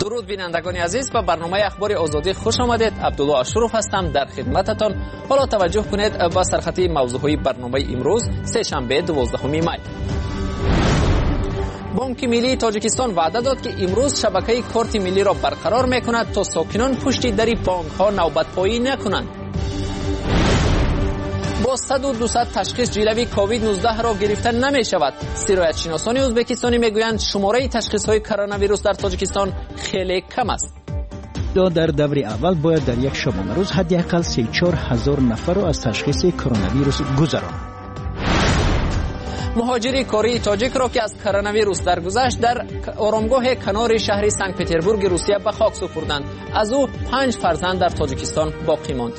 درود بینندگان عزیز، به برنامه اخبار آزادی خوش آمدید. عبدالله اشرف هستم در خدمتتان. حالا توجه کنید به سرخطی موضوعهای برنامه امروز سه‌شنبه 12 می. بانک ملی تاجیکستان وعده داد که امروز شبکه کارت ملی را برقرار میکند تا ساکنان پشت در بانک ها نوبت پایی نکنند. با 100 و 200 تشخیص جلوی کووید 19 را گرفته نمی شود. سرایت شناسان ازبکستانی میگویند شماره تشخیص های کرونا ویروس در تاجیکستان خیلی کم است. در دور اول باید در یک شبانه روز حداقل 34,000 نفر را از تشخیص کرونا ویروس گذراند. مهاجری کره تاجیک را که از کرونا ویروس درگذشت در آرامگاه کنار شهر سنت پترزبورگ روسیه به خاک سپردند. از او 5 فرزند در تاجیکستان باقی ماند.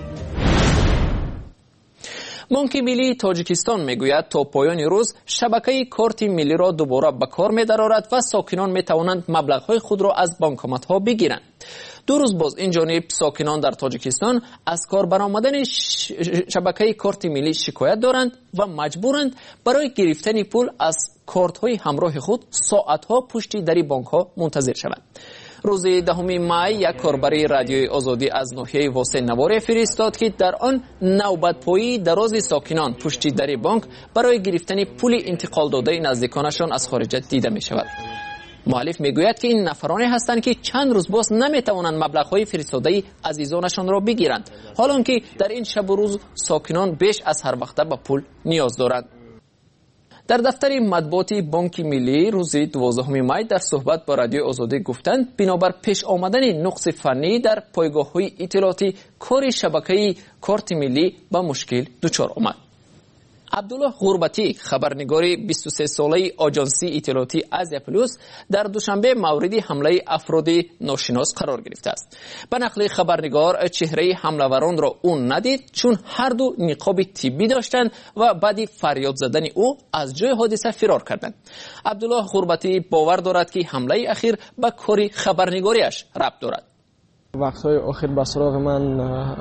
بانک ملی تاجیکستان میگوید تا پایان روز شبکه کارت ملی را دوباره به کار می‌دارد و ساکنان می‌توانند مبلغ‌های خود را از بانکومت‌ها بگیرند. 2 روز باز این جانب ساکنان در تاجیکستان از کار برآمدن شبکه کارت ملی شکایت دارند و مجبورند برای گرفتن پول از کارت‌های همراه خود ساعت‌ها پشت در بانک‌ها منتظر شوند. روز 10 می یک کاربر رادیوی آزادی از ناحیه واسه نوار فرستاد که در آن نوبت پایی دراز ساکنان پشت در بانک برای گرفتن پول انتقال داده نزدیکانشان از خارج دیده می شود. مؤلف میگوید که این نفرانی هستند که چند روز باز نمیتوانند مبلغ‌های فرستاده عزیزانشان را بگیرند، حالان که در این شب و روز ساکنان بیش از هر وقت به پول نیاز دارند. در دفتر مطبوعات بانک ملی روز 12 می در صحبت با رادیو آزادی گفتند بنابر پیش آمدن نقص فنی در پایگاه‌های اطلاعاتی کار شبکه کارت ملی با مشکل دچار آمد. عبدالله غربتی خبرنگار 23 ساله آژانسی اطلاعاتی آزیا پلوس در دوشنبه مورد حمله افراد ناشناس قرار گرفته است. به نقل خبرنگار چهره حمله‌وران را اون ندید چون هر دو نقاب طبی داشتند و بعد فریاد زدن او از جای حادثه فرار کردند. عبدالله غربتی باور دارد که حمله اخیر به کار خبرنگاریش ربط دارد. وقت‌های اخیر به سراغ من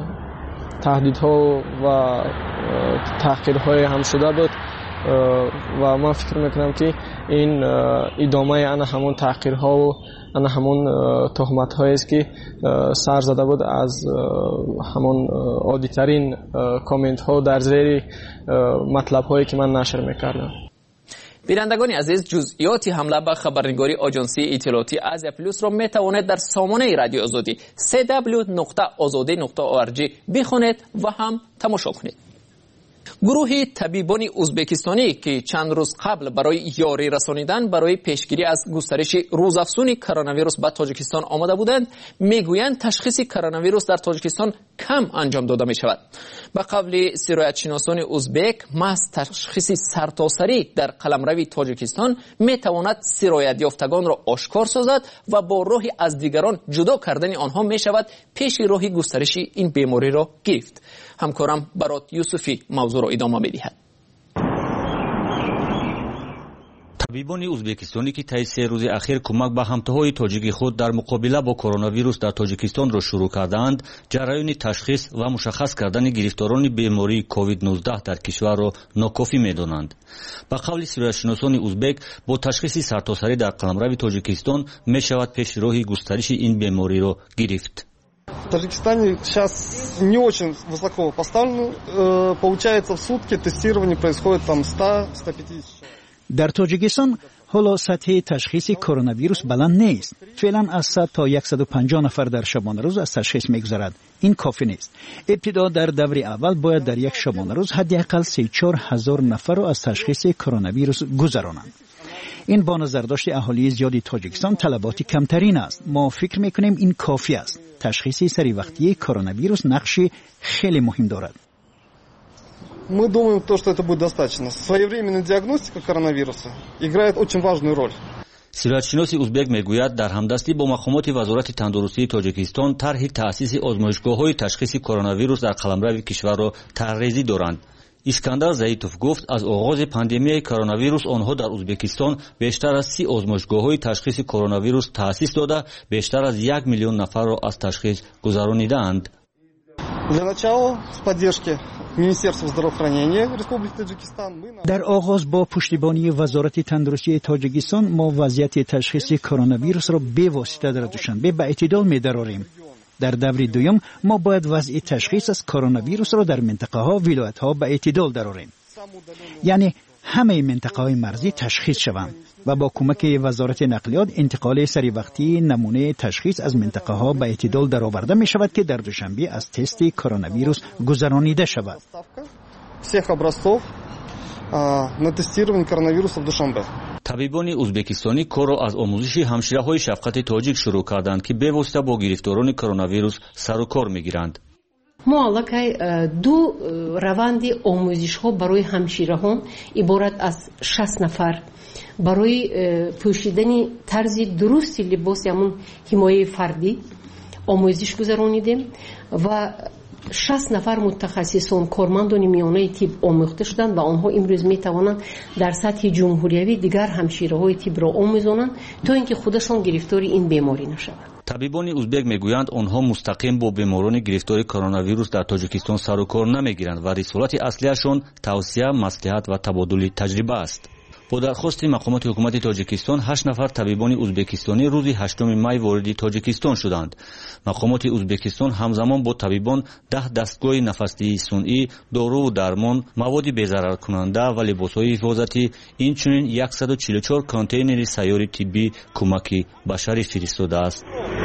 تهدیدها و تحقیرهای هم شده بود و من فکر میکنم که این ادامه همون تحقیرها و همون تهمت‌هایی است که سر زده بود از همون عادی‌ترین کامنت ها در زیر مطلب هایی که من نشر میکردم. بینندگان عزیز، جزئیات حمله به خبرنگاری آژانسی اطلاعاتی آزیا پلوس را میتوانید در سامانه رادیو آزادی www.azadi.org بخوانید و هم تماشا کنید. گروه طبیبان ازبکستانی که چند روز قبل برای یاری رسانیدن برای پیشگیری از گسترش روزافزون کرونا ویروس به تاجیکستان آمده بودند میگویند تشخیص کرونا ویروس در تاجیکستان کم انجام داده می شود. به قول سرایت شناسان ازبک محض تشخیص سرتاسری در قلمرو تاجیکستان می تواند سرایت یافتگان را آشکار سازد و با راه از دیگران جدا کردن آنها می شود پیش راه گسترش این بیماری را گرفت. همکارم برات یوسفی موضوع را ادامه می‌دهد. طبیبان ازبکستانی که طی 3 روز اخیر کمک به همتاهای تاجیک خود در مقابله با کرونا ویروس در تاجیکستان را شروع کردند، جریان تشخیص و مشخص کردن گرفتاران بیماری کووید 19 در کشور را ناکافی می‌دانند. به قول سیاستشناسان ازبک با تشخیص سرتاسری در قلمرو تاجیکستان می‌شود پیش راه گسترش این بیماری را گرفت. В Таджикистане сейчас не очень высоко поставлено. Получается в сутки тестирование происходит там 100-150. در تاجیکستان حالا سطح تشخیص کرونا ویروس بلند نیست. فعلا از 100 تا 150 نفر در شبانه روز از تشخیص میگذرد. این کافی نیست. ابتدا در دور اول باید در یک شبانه روز حداقل 34,000 نفر را از تشخیص کرونا ویروس گذرانند. این با نظر داشت اهالی زیادی تاجیکستان طلبات کمترین است. ما فکر میکنیم این کافی است. تشخیص سری وقتی کرونا ویروس نقش خیلی مهم دارد. Мы думаем, что это будет достаточно. Своевременная диагностика коронавируса играет очень важную роль. سیاستشناس ازبک میگوید در همدستی با مقامات وزارت تندرستی تاجیکستان طرح تأسیس آزمایشگاه‌های تشخیص کرونا ویروس در قلمرو کشور را طرحریزی دارند. اسکندر زیتوف گفت از آغاز پاندمی کرونا ویروس آنها در ازبکستان بیشتر از 30 آزمایشگاه‌های تشخیص کرونا ویروس تأسیس داده بیشتر از 1 میلیون نفر را از تشخیص گذرانیدند. Для начала, с поддержки Министерства здравоохранения Республики Таджикистан در آغاز با پشتیبانی وزارت تندرستی تاجیکستان ما وضعیت تشخیص کرونا ویروس را به واسطه در دوشنبه به اعتدال می‌دراریم. در دور دوم ما باید وضع تشخیص از کرونا ویروس را در منطقه ها ولایت ها به اعتدال درآوریم. یعنی همه منطقه های مرزی تشخیص شوند و با کمک وزارت نقلیات انتقال سری وقتی نمونه تشخیص از منطقه ها به اعتدال درآورده می شود که در دوشنبه از تست کرونا ویروس گذرانیده شود. всех образцов на тестирование коронавируса в Душанбе. табибони ӯзбекистони корро аз омӯзиши ҳамшираҳои шафқати тоҷик шурӯъ карданд ки бевосита бо гирифторони коронавирус сару кор мегиранд. мо аллакай ду раванди омӯзишҳо барои ҳамшираҳон иборат аз 60 нафар барои пӯшидани тарзи дурусти либоси ҳамун ҳимояи фардӣ омӯзиш гузаронидем ва 60 нафар мутахассисон кормандони миёнаи тиб омӯхта шуданд ва онҳо имрӯз метавонанд дар сатҳи ҷумҳуриявӣ дигар ҳамшираҳои тибро омӯзонанд то ин ки худашон гирифтори ин беморӣ нашаванд. табибони ӯзбек мегӯянд онҳо мустақим бо беморони гирифтори коронавирус дар тоҷикистон сару кор намегиранд ва рисолати аслияшон тавсия, маслиҳат ва табодули таҷриба аст. бо дархости мақомоти ҳукумати тоҷикистон 8 нафар табибони ӯзбекистонӣ рӯзи 8 май вориди тоҷикистон шуданд. мақомоти ӯзбекистон ҳамзамон бо табибон 10 дастгоҳи нафасдиҳии сунъӣ, доруву дармон, маводи безараркунанда ва либосҳои ҳифозатӣ, инчунин 144 контейнери сайёри тиббӣ кӯмаки башарӣ фиристодааст.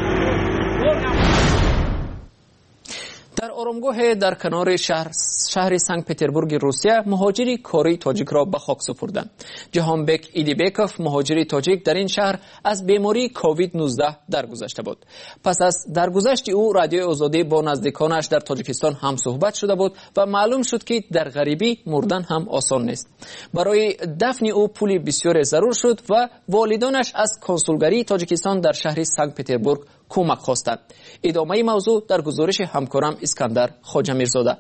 در آرامگاه در کنار شهر سنت پترزبورگ روسیه مهاجری کاری تاجیک را به خاک سپردند. جهانبک ایدیبکوف مهاجری تاجیک در این شهر از بیماری کووید 19 درگذشته بود. پس از درگذشت او رادیوی آزادی با نزدیکانش در تاجیکستان هم صحبت شده بود و معلوم شد که در غریبی مردن هم آسان نیست. برای دفن او پولی بسیار ضرور شد و والدانش از کنسولگری تاجیکستان در شهر سنت پترزبورگ کمک خواستند. ادامه موضوع در گزارش همکارم اسکندر خواجه‌میرزاده.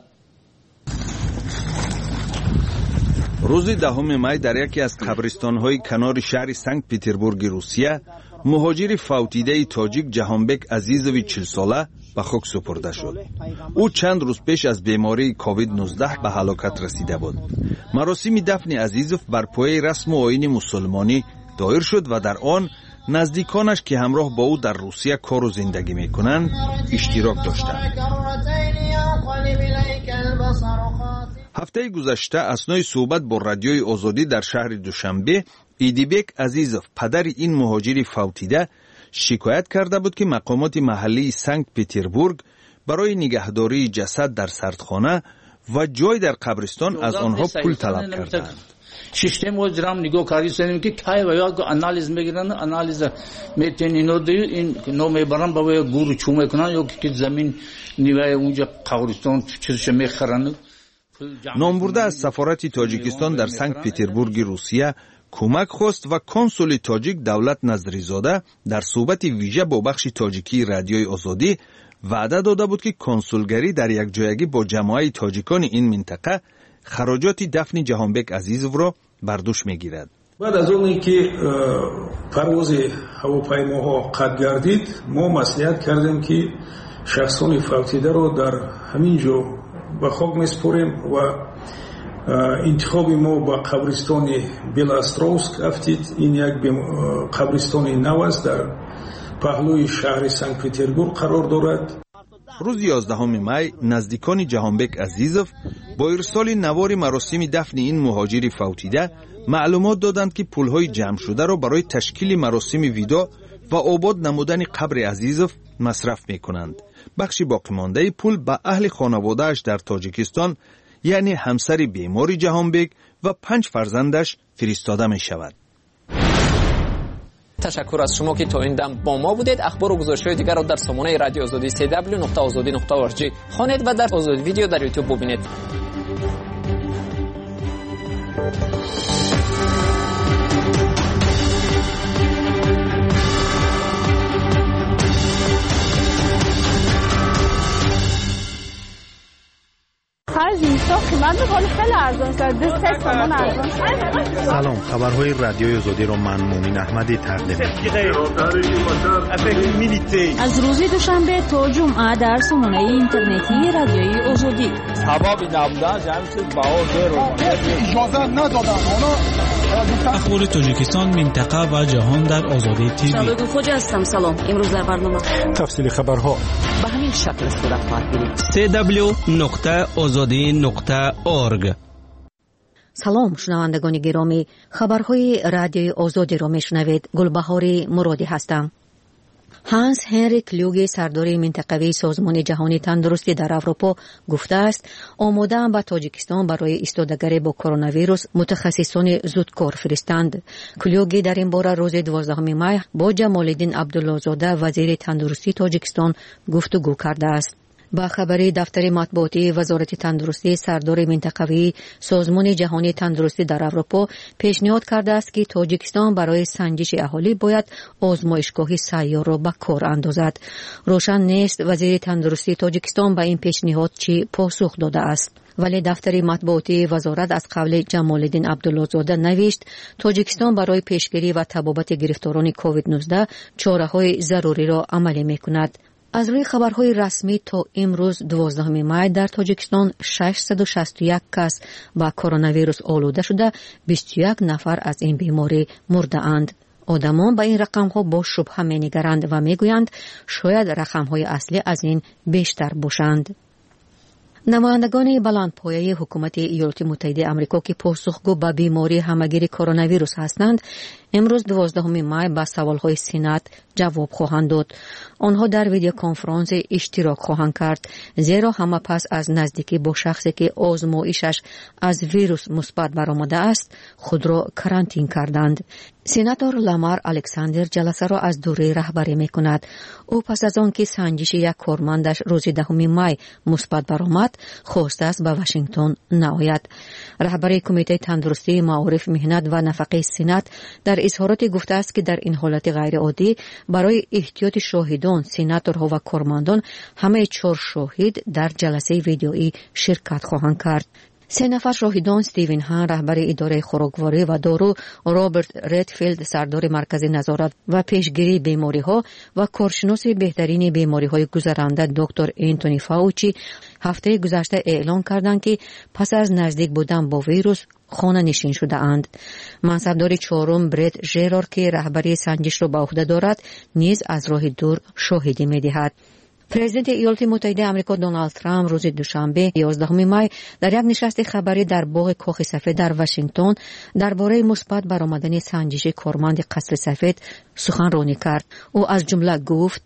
روز 10 مای در یکی از قبرستان‌های کنار شهر سنت پترزبورگ روسیه مهاجر فوتیده تاجیک جهانبک عزیزوی 40 ساله به خاک سپرده شد. او چند روز پیش از بیماری کووید 19 به هلاکت رسیده بود. مراسم دفن عزیزوف بر پایه رسم و آیین مسلمانی دایر شد و در آن نزدیکانش که همراه با او در روسیه کار و زندگی میکنند اشتراک داشتند. هفته گذشته اثنای صحبت با رادیوی آزادی در شهر دوشنبه، ایدیبک عزیزوف پدر این مهاجر فوتیده شکایت کرده بود که مقامات محلی سنت پترزبورگ برای نگهداری جسد در سردخانه و جای در قبرستان از آنها پول طلب کردند. Sistem o dram nigo karisenim ki kay veya analiz megiran analiz meten ino de in no me baran ba guru chume kunan yok ki zamin nive unja qabriston chizsh mekharan. نامبرده از سفارت تاجیکستان در سنت پترزبورگ روسیه کمک خواست و کنسول تاجیک دولت نظریزاده در صحبت ویژه با بخش تاجیکی رادیوی آزادی وعده داده بود که کنسولگری در یک جایگی با جماعت تاجیکان این منطقه خراجات دفن جهانبک عزیزوف را بر دوش میگیرد. بعد از اونی که پرواز هواپیماها قطع گردید ما مصلحت کردیم که شخصان فوتیده را در همین جا به خاک میسپاریم و انتخاب ما با قبرستان بیلاستروسک افتید. این یک قبرستان نو است در پهلوی شهر سنت پترزبورگ قرار دارد. روز 11 مای نزدیکان جهانبک عزیزوف با ارسال نوار مراسم دفن این مهاجر فوتیده معلومات دادند که پولهای جمع شده را برای تشکیل مراسم ویدا و آباد نمودن قبر عزیزوف مصرف می کنند. بخش باقی مانده پول به اهل خانواده‌اش در تاجیکستان یعنی همسر بیمار جهانبک و 5 فرزندش فرستاده می شود. تشکر از شما که تا این دم با ما بودید. اخبار و گزارش‌های دیگر را در سامانه رادیو آزادی www.azadi.org خوانید و در آزادی ویدیو در یوتیوب ببینید. هر زمستان قیمت ولی خیلی ارزان است. 3 تومان ارزان. سلام، خبرهای رادیوی آزادی رو من مومین احمدی تقدیم می‌کنم. از روز دوشنبه تا جمعه در سامانه اینترنتی رادیوی آزادی. سبب نبودن جمعیت باور رو اجازه ندادن. اخبار تاجیکستان، منطقه و جهان در آزادی تیوی. شبکه خوج هستم. سلام. امروز در برنامه تفصیل خبرها به همین شکل صورت خواهد گرفت. www.azadi.org. سلام شنوندگان گرامی، خبرهای رادیوی آزادی را میشنوید. گلبهار مرادی هستم. هانس هنریک کلوگ سردار منطقوی سازمان جهانی تندرستی در اروپا گفته است آماده‌اند به تاجیکستان برای ایستادگری با کرونا ویروس متخصصان زودکار فرستند. کلوگ در این باره روز 12 می با جمال الدین عبدالله زاده وزیر تندرستی تاجیکستان گفتگو کرده است. با خبری دفتر مطبوعاتی وزارت تندرستی، سردار منطقوی سازمان جهانی تندرستی در اروپا پیشنهاد کرده است که تاجیکستان برای سنجش اهالی باید آزمایشگاه سیار را به کار اندازد. روشن نیست وزیر تندرستی تاجیکستان به این پیشنهاد چی پاسخ داده است. ولی دفتر مطبوعاتی وزارت از قول جمال الدین عبدالله زاده نوشت تاجیکستان برای پیشگیری و تبابت گرفتاران کووید 19 چاره‌های ضروری را عملی می‌کند. از روی خبرهای رسمی تا امروز 12 می در تاجیکستان 661 کس با کرونا ویروس آلوده شده، 21 نفر از این بیماری مرده اند. آدمان به این رقم ها با شبهه می نگرند و می گویند شاید رقم های اصلی از این بیشتر باشند. نمایندگان بلندپایه حکومت ایالات متحده آمریکا که پاسخگو به بیماری همهگیر کرونا ویروس هستند، امروز 12 می به سوالهای سنات جواب خواهند داد. آنها در ویدیو کنفرانس اشتراک خواهند کرد، زیرا همه پس از نزدیکی با شخصی که آزمایشش از ویروس مثبت برآمده است خود را کرانتین کردند. سناتور لامار الکساندر جلسه را از دوره رهبری می کند. او پس از آن که سنجش یک کارمندش روز 10 می مثبت برآمد خواسته است به واشنگتن نآید. رهبر کمیته تندرستی، معارف، مهنت و نفقه سنات در اظهاراتی گفته است که در این حالت غیر عادی برای احتیاط شاهدان، سناتورها و کارمندان همه 4 شاهد در جلسه ویدیویی شرکت خواهند کرد. 3 نفر شاهدان استیون هان رهبر اداره خوراکواری و دارو، رابرت ردفیلد سردار مرکز نظارت و پیشگیری بیماری‌ها و کارشناس بهترین بیماری‌های گذرنده دکتر انتونی فاوچی هفته گذشته اعلام کردند که پس از نزدیک بودن با ویروس خانه نشین شده اند. منصبدار 4 برت ژرار که رهبری سنجش را به عهده دارد نیز از راه دور شاهدی می‌دهد. پرزیدنت ایالات متحده آمریکا دونالد ترامپ روز دوشنبه 11 می در یک نشست خبری در باغ کاخ سفید در واشنگتن درباره مثبت برآمدن سنجش کارمند قصر سفید سخنرانی کرد. او از جمله گفت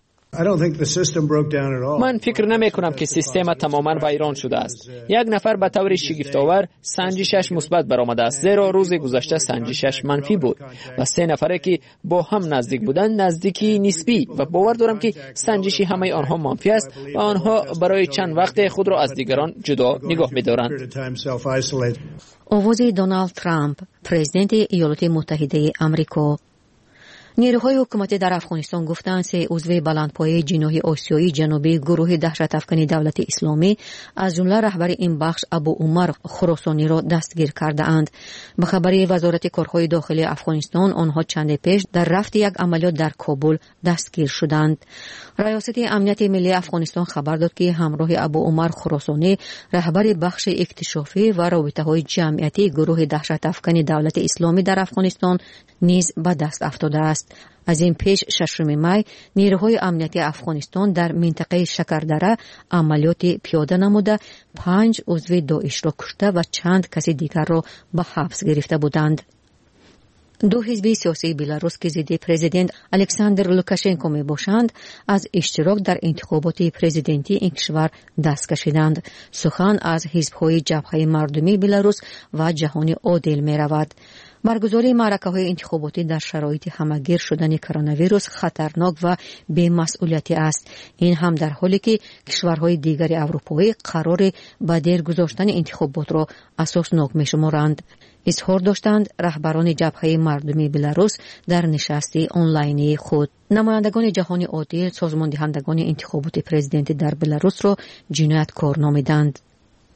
من فکر نمی کنم که سیستم تماما ویران شده است. یک نفر به طور شگفت‌آور سنجشش مثبت برآمده است، زیرا روز گذشته سنجشش منفی بود و 3 نفری که با هم نزدیک بودند نزدیکی نسبی و باور دارم که سنجشی همه آنها منفی است و آنها برای چند وقت خود را از دیگران جدا نگاه می‌دارند. آواز دونالد ترامپ، پرزیدنت ایالات متحده آمریکا. نیروهای حکومتی در افغانستان گفتند 3 عضو بلندپایه جناح آسیایی جنوبی گروه دهشت افکنی دولت اسلامی از جمله رهبر این بخش ابو عمر خراسانی را دستگیر کرده اند. به خبر وزارت کارهای داخلی افغانستان آنها چند پیش در رفت یک عملیات در کابل دستگیر شدند. ریاست امنیت ملی افغانستان خبر داد که همراه ابو عمر خراسانی رهبر بخش اکتشافی و رابطه‌های جمعیتی گروه دهشت افکنی دولت اسلامی در افغانستان نیز به دست افتاده است. از این پیش 6 می نیروهای امنیتی افغانستان در منطقه شکردره عملیات پیاده نموده 5 عضو داعش را کشته و چند کسی دیگر را به حبس گرفته بودند. 2 حزب سیاسی بلاروس که ضد پرزیدنت الکساندر لوکاشنکو می باشند از اشتراک در انتخابات پرزیدنتی این کشور دست کشیدند. سخن از حزب‌های جبهه مردمی بلاروس و جهان عادل می رود. برگزاری معرکه‌های انتخاباتی در شرایط همه‌گیر شدن کرونا ویروس خطرناک و بی‌مسئولیتی است. این هم در حالی که کشورهای دیگر اروپایی قرار به دیر گذاشتن انتخابات را اساسناک می‌شمارند. اظهار داشتند رهبران جبهه مردمی بلاروس در نشستی آنلاینی خود. نمایندگان جهان عادل سازمان دهندگان انتخابات پرزیدنتی در بلاروس را جنایتکار نامیدند.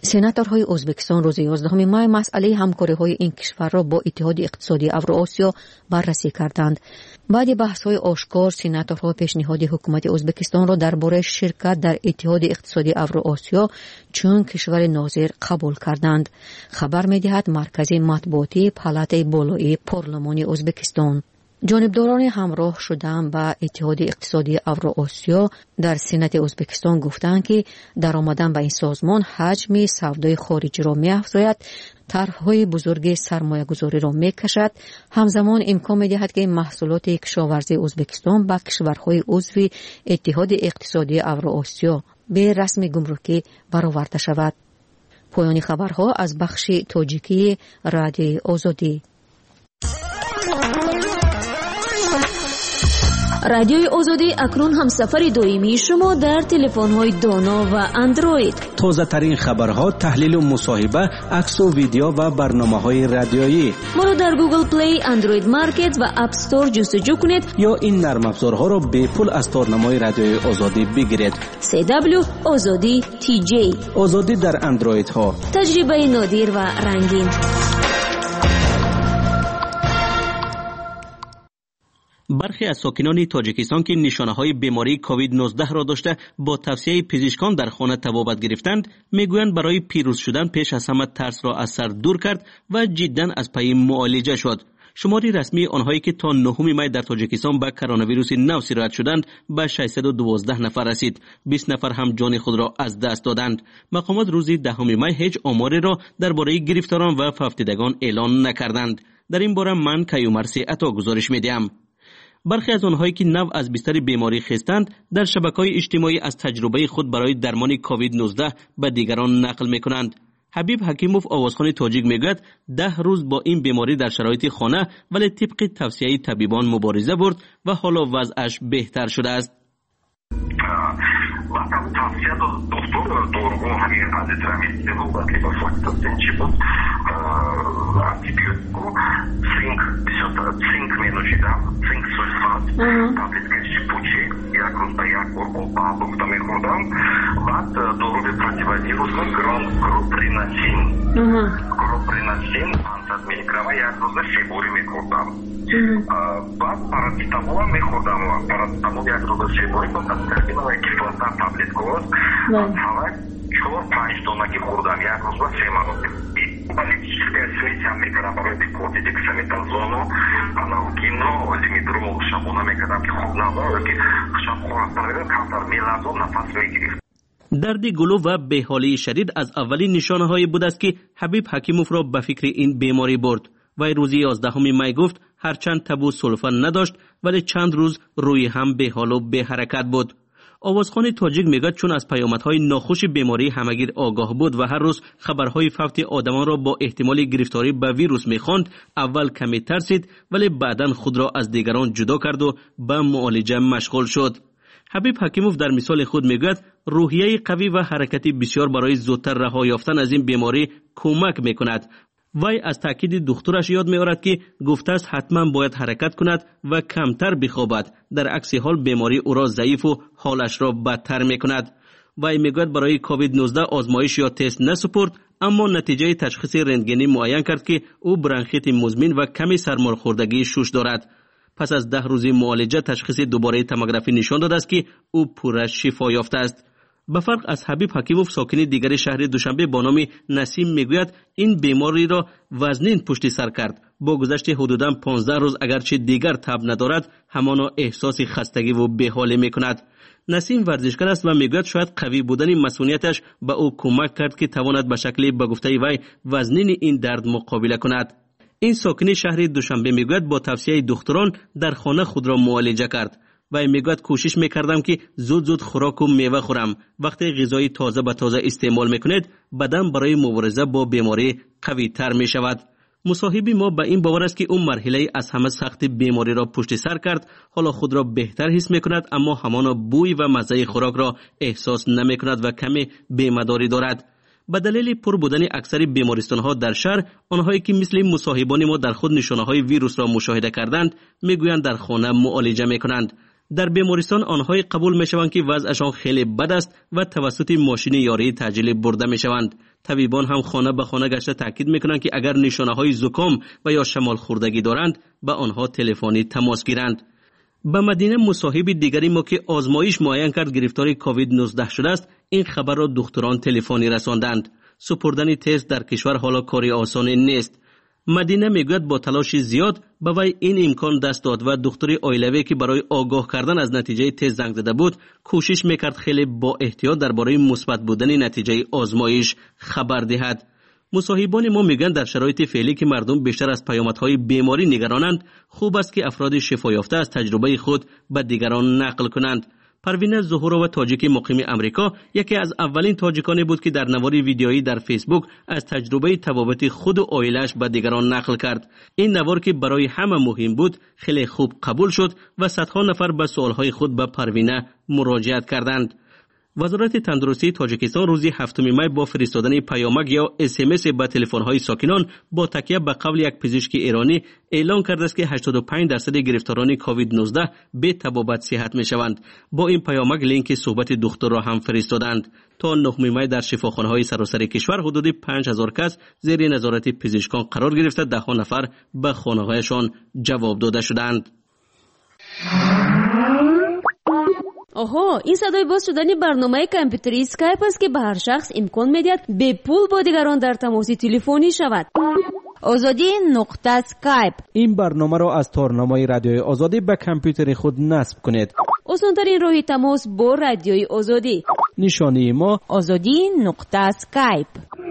سناتورهای ازبکستان روز 11 ماه مسئله همکاری‌های این کشور را با اتحاد اقتصادی اوراسیا بررسی کردند. بعد بحث‌های آشکار، سناتورها پیشنهاد حکومت ازبکستان را درباره شرکت در اتحاد اقتصادی اوراسیا چون کشور ناظر قبول کردند. خبر می‌دهد مرکز مطبوعاتی پالاتای بالای پارلمان ازبکستان. جانبداران همراه شدن با اتحاد اقتصادی اوراسیا در سنت ازبکستان گفتند که درآمدن به این سازمان حجم سودای خارجی را می‌افزاید، طرح‌های بزرگ سرمایه‌گذاری را می‌کشد، همزمان امکان می‌دهد که محصولات کشاورزی ازبکستان با کشورهای عضو اتحاد اقتصادی اوراسیا به رسم گمرکی برآورده شود. پایان خبرها از بخش تاجیکی رادیوی آزادی. رادیوی آزادی اکنون هم سفر دائمی شما در تلفن‌های دانا و اندروید. تازه ترین خبرها، تحلیل و مصاحبه، عکس و ویدیو و برنامه‌های رادیویی. ما را در گوگل پلی، اندروید مارکت و اپ استور جستجو کنید یا این نرم افزارها را به پول از تارنمای رادیوی آزادی بگیرید. CW آزادی TJ. آزادی در اندروید ها. تجربه نادر و رنگین. برخی از ساکنان تاجیکستان که نشانه‌های بیماری کووید 19 را داشته با توصیه پزشکان در خانه طبابت گرفتند، میگویند برای پیروز شدن پیش از همه ترس را از سر دور کرد و جداً از پی معالجه شد. شماری رسمی آنهایی که تا 9 می در تاجیکستان با کرونا ویروس نو سرایت شدند به 612 نفر رسید. 20 نفر هم جان خود را از دست دادند. مقامات روز 10 می هیچ آماری را درباره گرفتاران و فوتیدگان اعلان نکردند. در این باره من کیومرثی عطا گزارش می‌دهم. برخی از آنهایی که نو از بستر بیماری خستند در شبکه‌های اجتماعی از تجربه خود برای درمان کووید 19 به دیگران نقل می‌کنند. حبیب حکیموف آوازخوان تاجیک میگوید 10 روز با این بیماری در شرایط خانه ولی طبق توصیه طبیبان مبارزه برد و حالا وضعش بهتر شده است. بعد парацетамол می‌خوردم و парацетамол یک روز شیبوری با اسکاربینوی کیفلتا таблетку است. حالا 4-5 دونه که خوردم یک روز با 3 منوط. ولی سمیتم می‌کردم برای دیکوتی دکسامیتازونو، آنالگینو، دیمیدرول شامونا می‌کردم که خوب نبود که شب خورد کمتر میلازم نفس می‌گرفت. درد گلو و بیحالی شدید از اولین نشانه‌های بود است که حبیب حکیموف را به فکر این بیماری برد. وی روز 11 می گفت هرچند تبو سلفان نداشت ولی چند روز روی هم به حال و به حرکت بود. آوازخوان تاجیک میگوید چون از پیامدهای ناخوش بیماری همگیر آگاه بود و هر روز خبرهای فوت آدمان را با احتمال گرفتاری به ویروس میخواند، اول کمی ترسید ولی بعداً خود را از دیگران جدا کرد و به معالجه مشغول شد. حبیب حکیموف در مثال خود میگوید روحیه قوی و حرکتی بسیار برای زودتر رها یافتن از این بیماری کمک میکند. وی از تاکید دکترش یاد می‌آورد که گفته است حتما باید حرکت کند و کمتر بخوابد، در عکس حال بیماری او را ضعیف و حالش را بدتر می‌کند. وی میگوید برای کووید 19 آزمایش یا تست نسپرد، اما نتیجه تشخیص رنتگنی معین کرد که او برانکیت مزمن و کمی سرماخوردگی شش دارد. پس از 10 روز معالجه تشخیص دوباره توموگرافی نشان داده است که او پوره شفا یافته است. به فرق از حبیب حکیموف، ساکن دیگر شهر دوشنبه با نام نسیم میگوید این بیماری را وزنین پشت سر کرد. با گذشت حدوداً 15 روز اگرچه دیگر تب ندارد، همانا احساس خستگی و بی‌حالی میکند. نسیم ورزشکار است و میگوید شاید قوی بودن مسئولیتش به او کمک کرد که تواند به شکل به گفته وی وزنین این درد مقابله کند. این ساکن شهر دوشنبه میگوید با توصیه دکتران در خانه خود را معالجه کرد. و میگوید کوشش میکردم که زود خوراک و میوه خورم. وقتی غذای تازه به تازه استعمال میکنید، بدن برای مبارزه با بیماری قوی تر میشود. مصاحبی ما به این باور است که اون مرحله از همه سخت بیماری را پشت سر کرد، حالا خود را بهتر حس میکند، اما همانا بوی و مزه خوراک را احساس نمیکند و کمی بیمداری دارد. به دلیل پر بودن اکثر بیمارستان‌ها در شهر، آنهایی که مثل مصاحبان ما در خود نشانه‌های ویروس را مشاهده کردند، میگویند در خانه معالجه میکنند. در بیمارستان آنهایی قبول میشوند که وضعشان خیلی بد است و توسط ماشین یاری تعجیلی برده میشوند. طبیبان هم خانه به خانه گشته تاکید میکنند که اگر نشانه‌های زکام و یا شمال خوردگی دارند به آنها تلفنی تماس گیرند. به مدینه مصاحب دیگری ما که آزمایش معاین کرد گرفتار کووید 19 شده است، این خبر را دکتران تلفنی رساندند. سپردن تست در کشور حالا کاری آسان نیست. مدینه میگوید با تلاش زیاد به وی این امکان دست داد و دکتر اویلوی که برای آگاه کردن از نتیجه تست زنگ زده بود کوشش میکرد خیلی با احتیاط درباره مثبت بودن نتیجه آزمایش خبر دهد. مصاحبان ما میگن در شرایط فعلی که مردم بیشتر از پیامدهای بیماری نگرانند، خوب است که افراد شفا یافته از تجربه خود به دیگران نقل کنند. پروین زهورا و تاجیک مقیم امریکا یکی از اولین تاجیکانی بود که در نواری ویدیویی در فیسبوک از تجربه طبابت خود و عائله‌اش به دیگران نقل کرد. این نوار که برای همه مهم بود خیلی خوب قبول شد و صدها نفر به سوالهای خود به پروینه مراجعت کردند. وزارت تندرستی تاجیکستان روز 7 می با فرستادن پیامک یا SMS به تلفن‌های ساکنان با تکیه به قول یک پزشک ایرانی اعلام کرده است که 85% گرفتاران کووید 19 به طبابت صحت می‌شوند. با این پیامک لینک صحبت دکتر را هم فرستادند. تا 9 می در شفاخانه‌های سراسر کشور حدود 5000 کس زیر نظارت پزشکان قرار گرفته، 10 نفر به خانه‌هایشان جواب داده شدند. آها، این صدای باز شدن برنامه کامپیوتری اسکایپ است که به هر شخص امکان می‌دهد به پول با دیگران در تماس تلفنی شود. آزادی نقطه اسکایپ. این برنامه را از تارنمای رادیوی آزادی به کامپیوتر خود نصب کنید. آسان‌ترین راه تماس با رادیوی آزادی. نشانی ما آزادی نقطه اسکایپ.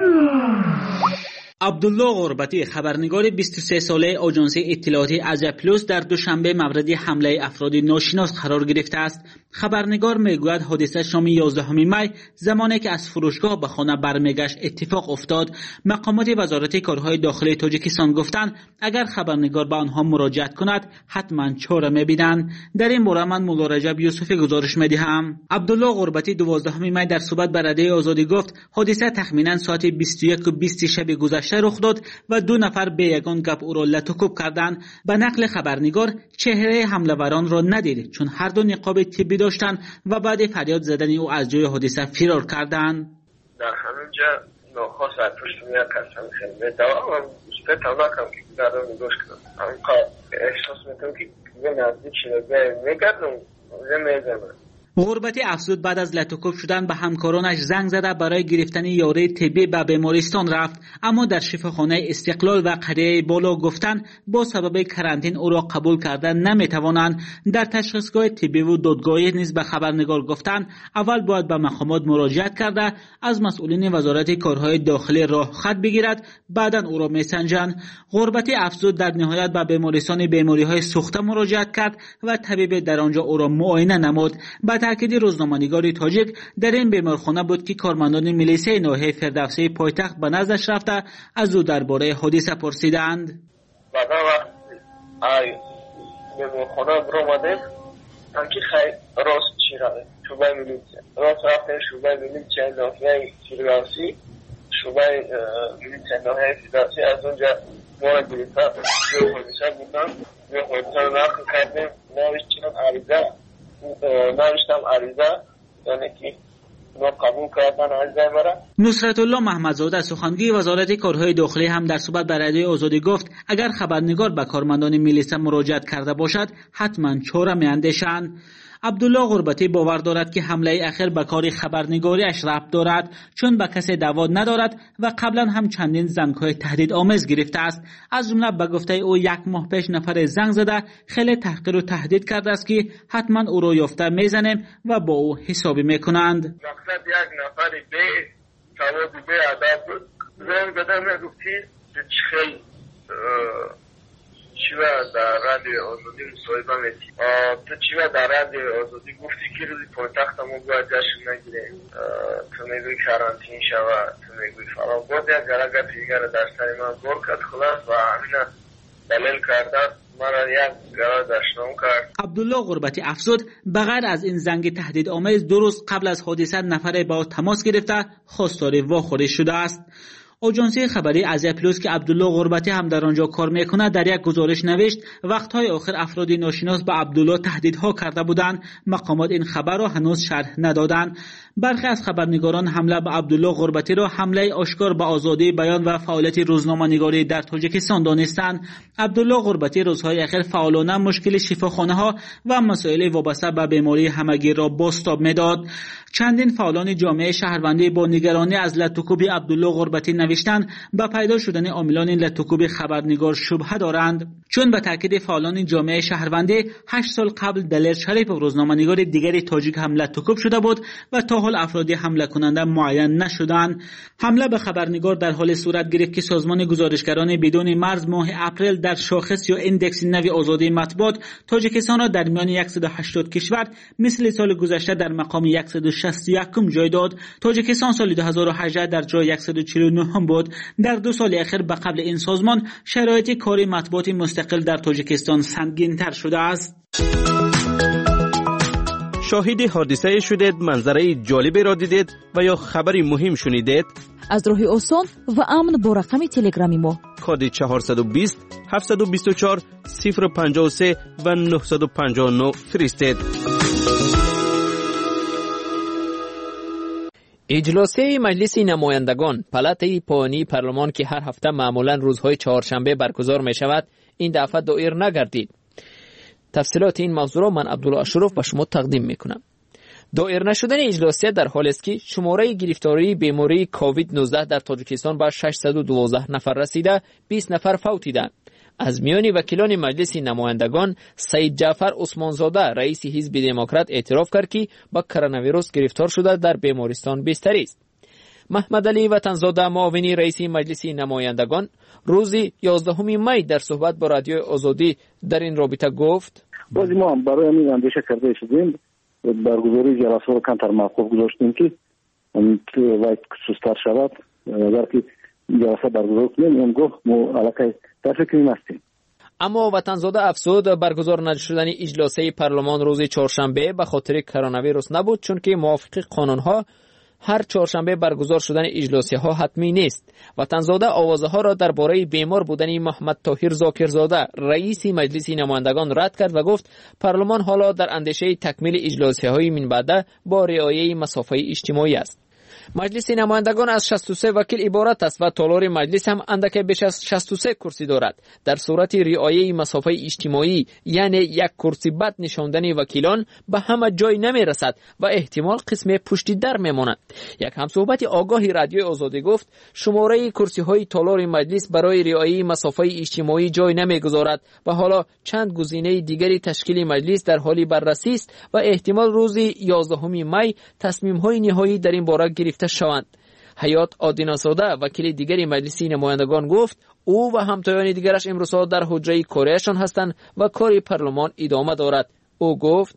عبدالله غربتی، خبرنگار 23 ساله آژانس اطلاعاتی عجب پلوس، در دوشنبه مورد حمله افراد ناشناس قرار گرفته است. خبرنگار میگوید حادثه شام 11 می زمانی که از فروشگاه به خانه برمیگشت اتفاق افتاد. مقامات وزارت کارهای داخلی تاجیکستان گفتند اگر خبرنگار به آنها مراجعت کند حتما چاره می‌بینند. در این باره من مولا رجب یوسفی گزارش می‌دهم. عبدالله غربتی 12 می در صحبت با رادیوی آزادی گفت حادثه تخمینا ساعت 21:20 شب گذشته رخ داد و 2 نفر به یگان گپ او را لطوکوب کردند. به نقل خبرنگار چهره حمله‌وران را ندید چون هر دو نقاب طبی داشتند و بعد فریاد زدن او از جای حادثه فرار کردند. در همینجا ناخواست از پشت میاد کسان خیلی دوام به تمام که دارم نگوش کنم. همینقدر احساس میکنم که نزدیک شده میگردم میزنم. غربتی افزود بعد از لطوکوب شدن به همکارانش زنگ زده برای گرفتن یاری طبی به بیمارستان رفت، اما در شفاخانه استقلال و قریه بالا گفتن با سبب کرانتین او را قبول کردن نمیتوانند. در تشخیصگاه طبی و دادگاهی نیز به خبرنگار گفتند اول باید به مقامات مراجعت کرده از مسئولین وزارت کارهای داخلی راه خط بگیرد، بعدا او را میسنجند. غربتی افزود در نهایت به بیمارستان بیماری‌های سوخته مراجعت کرد و طبیب در آنجا او را معاینه نمود. تاکید روزنامه‌نگار تاجیک در این بیمارخانه بود که کارمندان میلیسه ناحیه فردوسی پایتخت به نزدش رفته از او درباره حادثه پرسیدند. بعدا ای بیمارخانه برآمده که خیلی راست چی راه شعبه میلیسه راست رفتن شعبه میلیسه ناحیه فردوسی شعبه میلیسه ناحیه فردوسی از اونجا ما گرفته به حادثه بودن به حادثه نقل کردیم نوشتم عریضه یعنی که ما قبول کردن عریضه مرا. نصرت الله محمدزاده سخنگوی وزارت کارهای داخلی هم در صحبت با رادیوی آزادی گفت اگر خبرنگار به کارمندان میلیسه مراجعت کرده باشد حتما چاره میاندیشند. عبدالله غربتی باور دارد که حمله اخیر به کار خبرنگاریش ربط دارد چون به کسی دعوا ندارد و قبلا هم چندین زنگ‌های تهدید آمیز گرفته است. از جمله به گفته او 1 ماه پیش نفر زنگ زده خیلی تحقیر و تهدید کرده است که حتما او را یافته میزنیم و با او حسابی میکنند. مقصد 1 نفر به سواد به ادب بود زنگ زده میگفتی خیلی چیوه در رادیوی آزادی مصاحبه میتی تو چیوه در رادیوی آزادی گفتی که روزی پایتخت ما باید جشن نگیریم تو میگوی کرانتین شوه تو میگوی فلان باز یک گرگت دیگر در سر من بار کرد خلاص و همین دلیل کرده مرا یک گرد داشتم کرد. عبدالله غربتی افزود بغیر از این زنگ تهدید آمیز 2 روز قبل از حادثه نفر با تماس گرفته خواستار واخوری شده است. آژانس خبری ازیا پلوس که عبدالله غربتی هم در آنجا کار میکند در یک گزارش نوشت وقتهای آخر افراد ناشناس به عبدالله تهدیدها کرده بودند. مقامات این خبر را هنوز شرح ندادند. برخی از خبرنگاران حمله به عبدالله غربتی را حمله آشکار به آزادی بیان و فعالیت روزنامه‌نگاری در تاجیکستان دانستند. عبدالله غربتی روزهای اخیر فعالانه مشکل شفاخانه‌ها و مسائل وابسته به بیماری همگیر را بازتاب می‌داد. چندین فعالان جامعه شهروندی با نگرانی از لطوکوب عبدالله غربتی نوشتند به پیدا شدن عاملان لطوکوب خبرنگار شبهه دارند، چون به تاکید فعالان جامعه شهروندی 8 سال قبل دلیر شریف و روزنامه‌نگار دیگری تاجیک هم لطوکوب شده بود و تا حال افراد حمله کننده معین نشدند. حمله به خبرنگار در حال صورت گرفت که سازمان گزارشگران بدون مرز ماه اپریل در شاخص یا اندکس نوی آزادی مطبوعات تاجیکستان را در میان 180 کشور مثل سال گذشته در مقام 161 جای داد. تاجیکستان سال 2018 در جای 149 هم بود. در 2 سال اخیر به قبل این سازمان شرایط کار مطبوعات مستقل در تاجیکستان سنگین‌تر شده است. شاهد حادثه شدید، منظره جالبی را دیدید و یا خبری مهم شنیدید؟ از راه آسان و امن با رقم تلگرامی ما کد 420 724 053 و 959 فرستید. اجلاسی مجلس نمایندگان پلات پایانی پارلمان که هر هفته معمولا روزهای چهارشنبه برگزار می شود این دفعه دایر نگردید. تفصیلات این موضوع را من عبدالله اشرف به شما تقدیم میکنم. دایر نشدن اجلاسی در حالی است که شماره گرفتاری بیماری کووید 19 در تاجیکستان به 612 نفر رسیده، 20 نفر فوتیدند. از میان وکیلان مجلس نمایندگان سید جعفر عثمانزاده رئیس حزب دموکرات اعتراف کرد که با کرونا ویروس گرفتار شده در بیمارستان بستری است. محمد علی وطنزاده معاون رئیس مجلس نمایندگان روز 11 می در صحبت با رادیو آزادی در این رابطه گفت: باز ما برای همین اندیشه کرده شدیم برگزاری جلسه را کمتر موقوف گذاشتیم که وقت سستر شود. اگر که جلسه برگزار کنیم اون گفت ما علاقه در فکر هستیم. اما وطنزاده افزود برگزار نشدن اجلاسی پارلمان روز چهارشنبه به خاطر کرونا ویروس نبود، چون که موافق قانون‌ها هر چهارشنبه برگزار شدن اجلاسی ها حتمی نیست. وطنزاده آوازه ها را درباره بیمار بودن محمد طاهر زاکرزاده رئیس مجلس نمایندگان رد کرد و گفت پارلمان حالا در اندیشه تکمیل اجلاسی های من بعد با رعایت مسافه اجتماعی است. مجلس نمایندگان از 63 وکیل عبارت است و تالار مجلس هم اندک بیش از 63 کرسی دارد. در صورت رعایت مسافه اجتماعی یعنی یک کرسی بد نشاندن وکیلان به همه جای نمی رسد و احتمال قسم پشتی در می ماند. یک همصحبت آگاه رادیو آزادی گفت شماره کرسی های تالار مجلس برای رعایت مسافه اجتماعی جای نمی گذارد و حالا چند گزینه دیگری تشکیل مجلس در حال بررسی است و احتمال روز 11 می تصمیم های نهایی در این باره گرفته شوند. حیات آدیناساده وکیل دیگری مجلس نمایندگان گفت او و همتایان دیگرش امروزها در حجره کاریشان هستند و کار پارلمان ادامه دارد. او گفت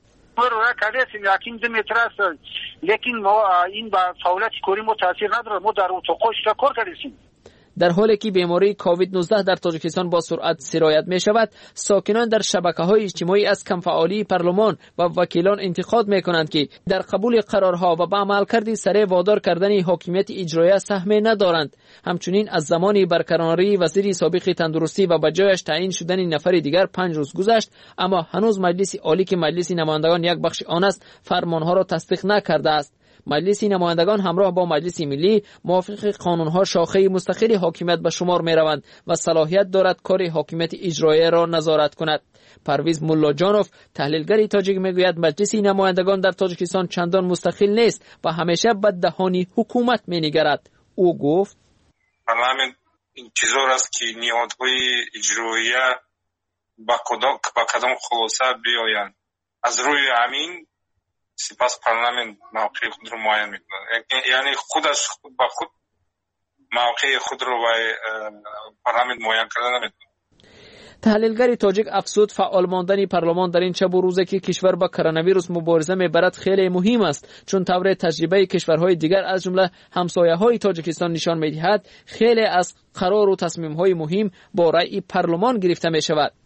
لیکن ما این با فعالیت کاری ما تاثیر نداره. ما در اتاقش کار کردیم. در حالی که بیماری کووید 19 در تاجیکستان با سرعت سرایت می شود، ساکنان در شبکه‌های اجتماعی از کمفعالی پارلمان و وکیلان انتقاد می کنند که در قبول قرارها و به عملکرد سریع وادار کردن حاکمیت اجرایی سهم ندارند. همچنین از زمان برکناری وزیر سابق تندرستی و به جایش تعیین شدن نفر دیگر 5 روز گذشت، اما هنوز مجلس عالی که مجلس نمایندگان یک بخش آن است فرمانها را تصدیق نکرده است. مجلس نمایندگان همراه با مجلس ملی موافق قانونها شاخه مستقل حاکمیت به شمار می روند و صلاحیت دارد کار حاکمیت اجرایی را نظارت کند. پرویز ملاجانوف تحلیلگر تاجیک میگوید مجلس نمایندگان در تاجیکستان چندان مستقل نیست و همیشه به دهان حکومت می نگرد. او گفت پارلمانت این چیزا است که نهادهای اجرایی با کدام خلاصه بیایند. از روی همین سپس پارلمان موقع خود رو معین میکنه، یعنی خودش خود با خود موقع خود رو با پارلمان معین کردن نمیتونه. تحلیلگر تاجیک افزود فعال ماندن پارلمان در این شب و روزی که کشور با کرونا ویروس مبارزه میبرد خیلی مهم است، چون طور تجربه کشورهای دیگر از جمله همسایه‌های تاجیکستان نشان میدهد خیلی از قرار و تصمیم‌های مهم با رأی پارلمان گرفته میشود.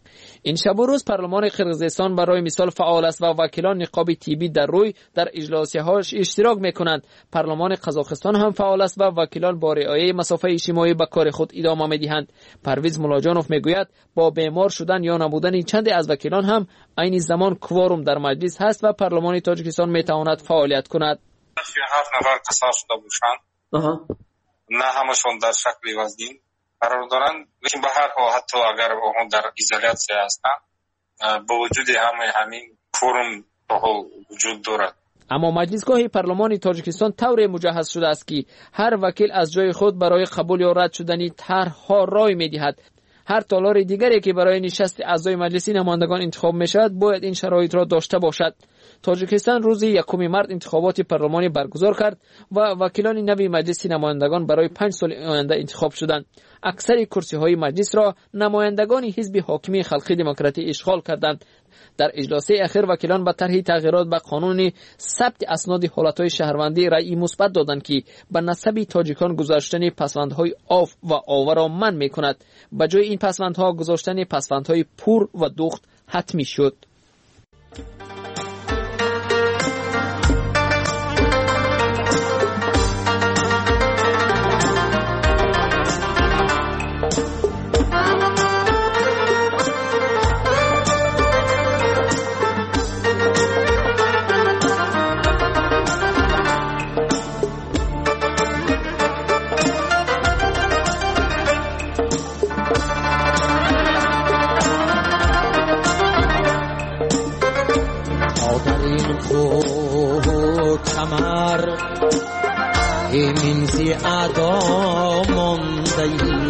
این شب و روز پارلمان قرقیزستان برای مثال فعال است و وکیلان نقاب تیبی در روی در اجلاس‌هاش اشتراک می‌کنند. پارلمان قزاقستان هم فعال است و وکیلان با رعایت مسافه اجتماعی به کار خود ادامه می‌دهند. پرویز ملاجانوف میگوید با بیمار شدن یا نبودن چند از وکیلان هم عین زمان کوارم در مجلس هست و پارلمان تاجیکستان میتواند فعالیت کند. 7 نفر قصاص شده باشند. نه همشون در شکل وزنی قرار دارند، لیکن به هر حال حتی اگر اون در ایزولیاسیون هستند با وجود همین کوارم وجود دارد. اما مجلسگاه پارلمان تاجیکستان طور مجهز شده است که هر وکیل از جای خود برای قبول یا رد شدن طرح‌ها رای می‌دهد. هر تالار دیگری که برای نشست اعضای مجلس نمایندگان انتخاب می‌شود باید این شرایط را داشته باشد. تاجیکستان روز 1 مارس انتخابات پارلمانی برگزار کرد و وکیلان نوی مجلس نمایندگان برای 5 سال آینده انتخاب شدند. اکثر کرسی‌های مجلس را نمایندگان حزب حاکم خلقی دموکراتی اشغال کردند. در اجلاس اخیر وکیلان به طرح تغییرات به قانون ثبت اسناد حالت‌های شهروندی رأی مثبت دادند که به نسب تاجیکان گذاشتن پسوندهای آف و آور را منع می‌کند. به جای این پسوندها گذاشتن پسوندهای پور و دخت حتمی شد. همین زیادا مانده‌ای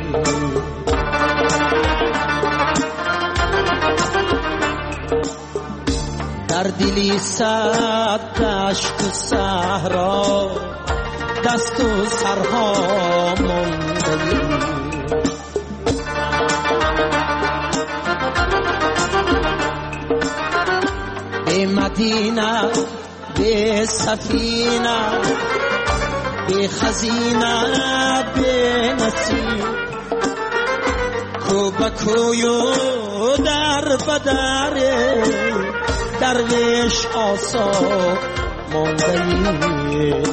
در دلی صد دشت و صحرا دست و سرها مانده‌ای به مدینه به سفینه به خزینه به نسیم کو به کویو در بدر درویش آسا مانده‌ای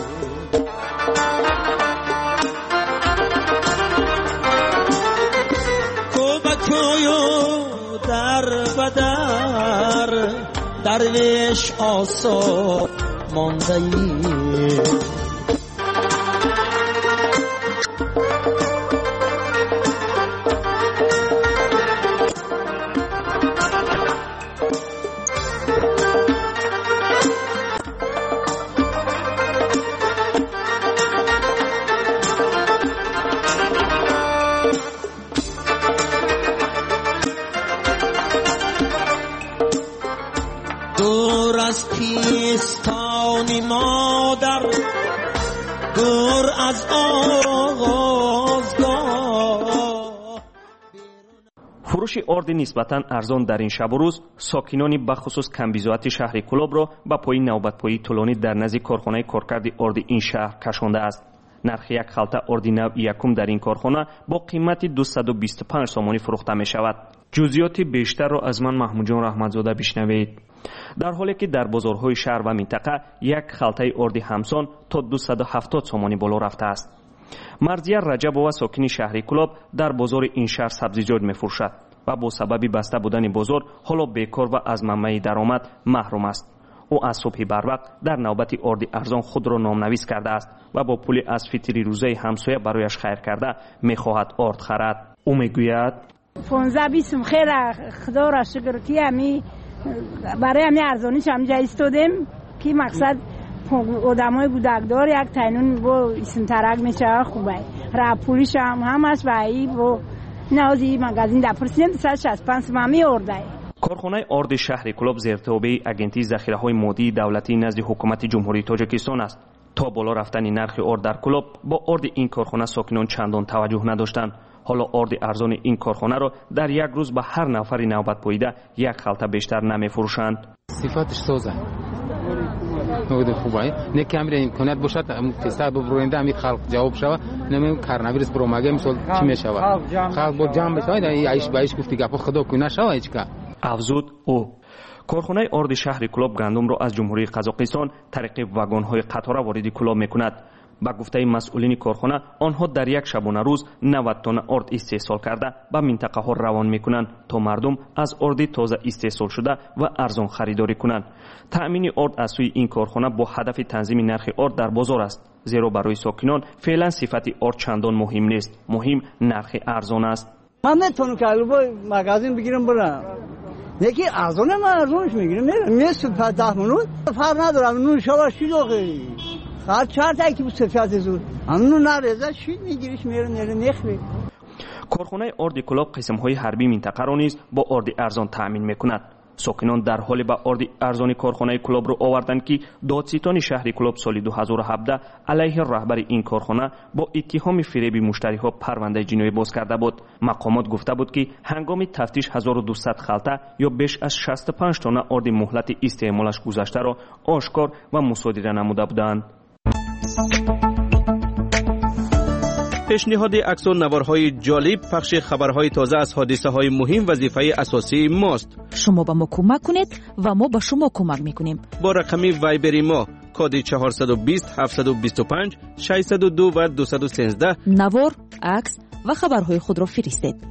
کو به کویو در بدر درویش آسا مانده‌ای دور از پیستان مادر دور از آغازگاه فروش ارد نسبتاً ارزان در این شب و روز ساکنانی بخصوص کمبیزوات شهر کلوب را به پای نوبت‌پایی طولانی در نزدیک کارخانه کارکرد ارد این شهر کشانده است. نرخ یک خلطه ارد نو یکم در این کارخانه با قیمت 225 سومانی فروخته می شود. جزئیات بیشتر را از من محمود جان رحمتزاده بشنوید. در حالی که در بازارهای شهر و منطقه یک خلطه ارد همسان تا 270 سومانی بالا رفته است. مرضیه رجبова ساکن شهر کلوب در بازار این شهر سبزیجات می‌فروشد و با سبب بسته بودن بازار حالا بیکار و از منبع درآمد محروم است. او از صبح بروقت در نوبت ارد ارزان خود را نامنویس کرده است و با پول از فطری روزه همسایه برایش خیر کرده می‌خواهد ارد خرد. او میگوید 15-20 خیر خدا را شکر که همی برای همی ارزانیش همجا ایستادیم که مقصد آدمای بودکدار یک تینون با اسم ترک میشه خوبه را پولیش هم همش و ای با نازی مگزین در پرسیم 265 ممی ارده. کارخانه ارد شهر کلوب زیرتابع اگنتی ذخیره‌های مادی دولتی نزد حکومت جمهوری تاجیکستان است. تا بالا رفتن نرخ ارد در کلوب با ارد این کارخانه ساکنان چندان توجه نداشتند. حالا ارد ارزان این کارخانه را در یک روز به هر نفر نوبت پاییده یک خلطه بیشتر نمی فروشند. صفاتش سوزه نود خوبه نه که امر امکانات باشد تست ببرنده امید خلق جواب شوه نمی کرونا ویروس بروماگه مثال چی میشوه خلق با جمع بشه ایش بایش گفتی گپ خدا کنه شوه هیچ کا افزود او کارخانه ارد شهر کلاب گندم را از جمهوری قزاقستان طریق واگن‌های قطار وارد کلاب میکند. با گفته مسئولین کارخانه آنها در یک شبانه روز 90 تن ارد استحصال کرده به منطقه ها روان میکنند تا مردم از ارد تازه استحصال شده و ارزان خریداری کنند. تأمین ارد از سوی این کارخانه با هدف تنظیم نرخ ارد در بازار است، زیرا برای ساکنان فعلا صفت ارد چندان مهم نیست، مهم نرخ ارزان است. من نمیتونم که الان مغازین بگیرم برم، یکی ارزانه من ارزانش میگیرم میرم 10 منوت فرق ندارم. نون شوار شلوغی هر چهار تا کی سفید زود همون نرزه شید میگیریش میره نخری. کارخانه ارد کلاب قسم‌های حربی منطقه را نیز با ارد ارزان تأمین میکند. ساکنان در حال به ارد ارزان کارخانه کلاب را آوردند که دادستان شهر کلاب سال 2017 علیه رهبر این کارخانه با اتهام فریب مشتری‌ها پرونده جنایی باز کرده بود. مقامات گفته بود که هنگام تفتیش 1200 خلطه یا بیش از 65 تن ارد مهلت استعمالش گذشته را آشکار و مصادره نموده بودند. پیشنهاد عکس و نوارهای جالب، پخش خبرهای تازه از حادثه های مهم وظیفه اساسی ماست. شما به ما کمک کنید و ما به شما کمک میکنیم. با رقم وایبری ما کد 420 725 602 و 213 نوار، عکس و خبرهای خود را فرستید.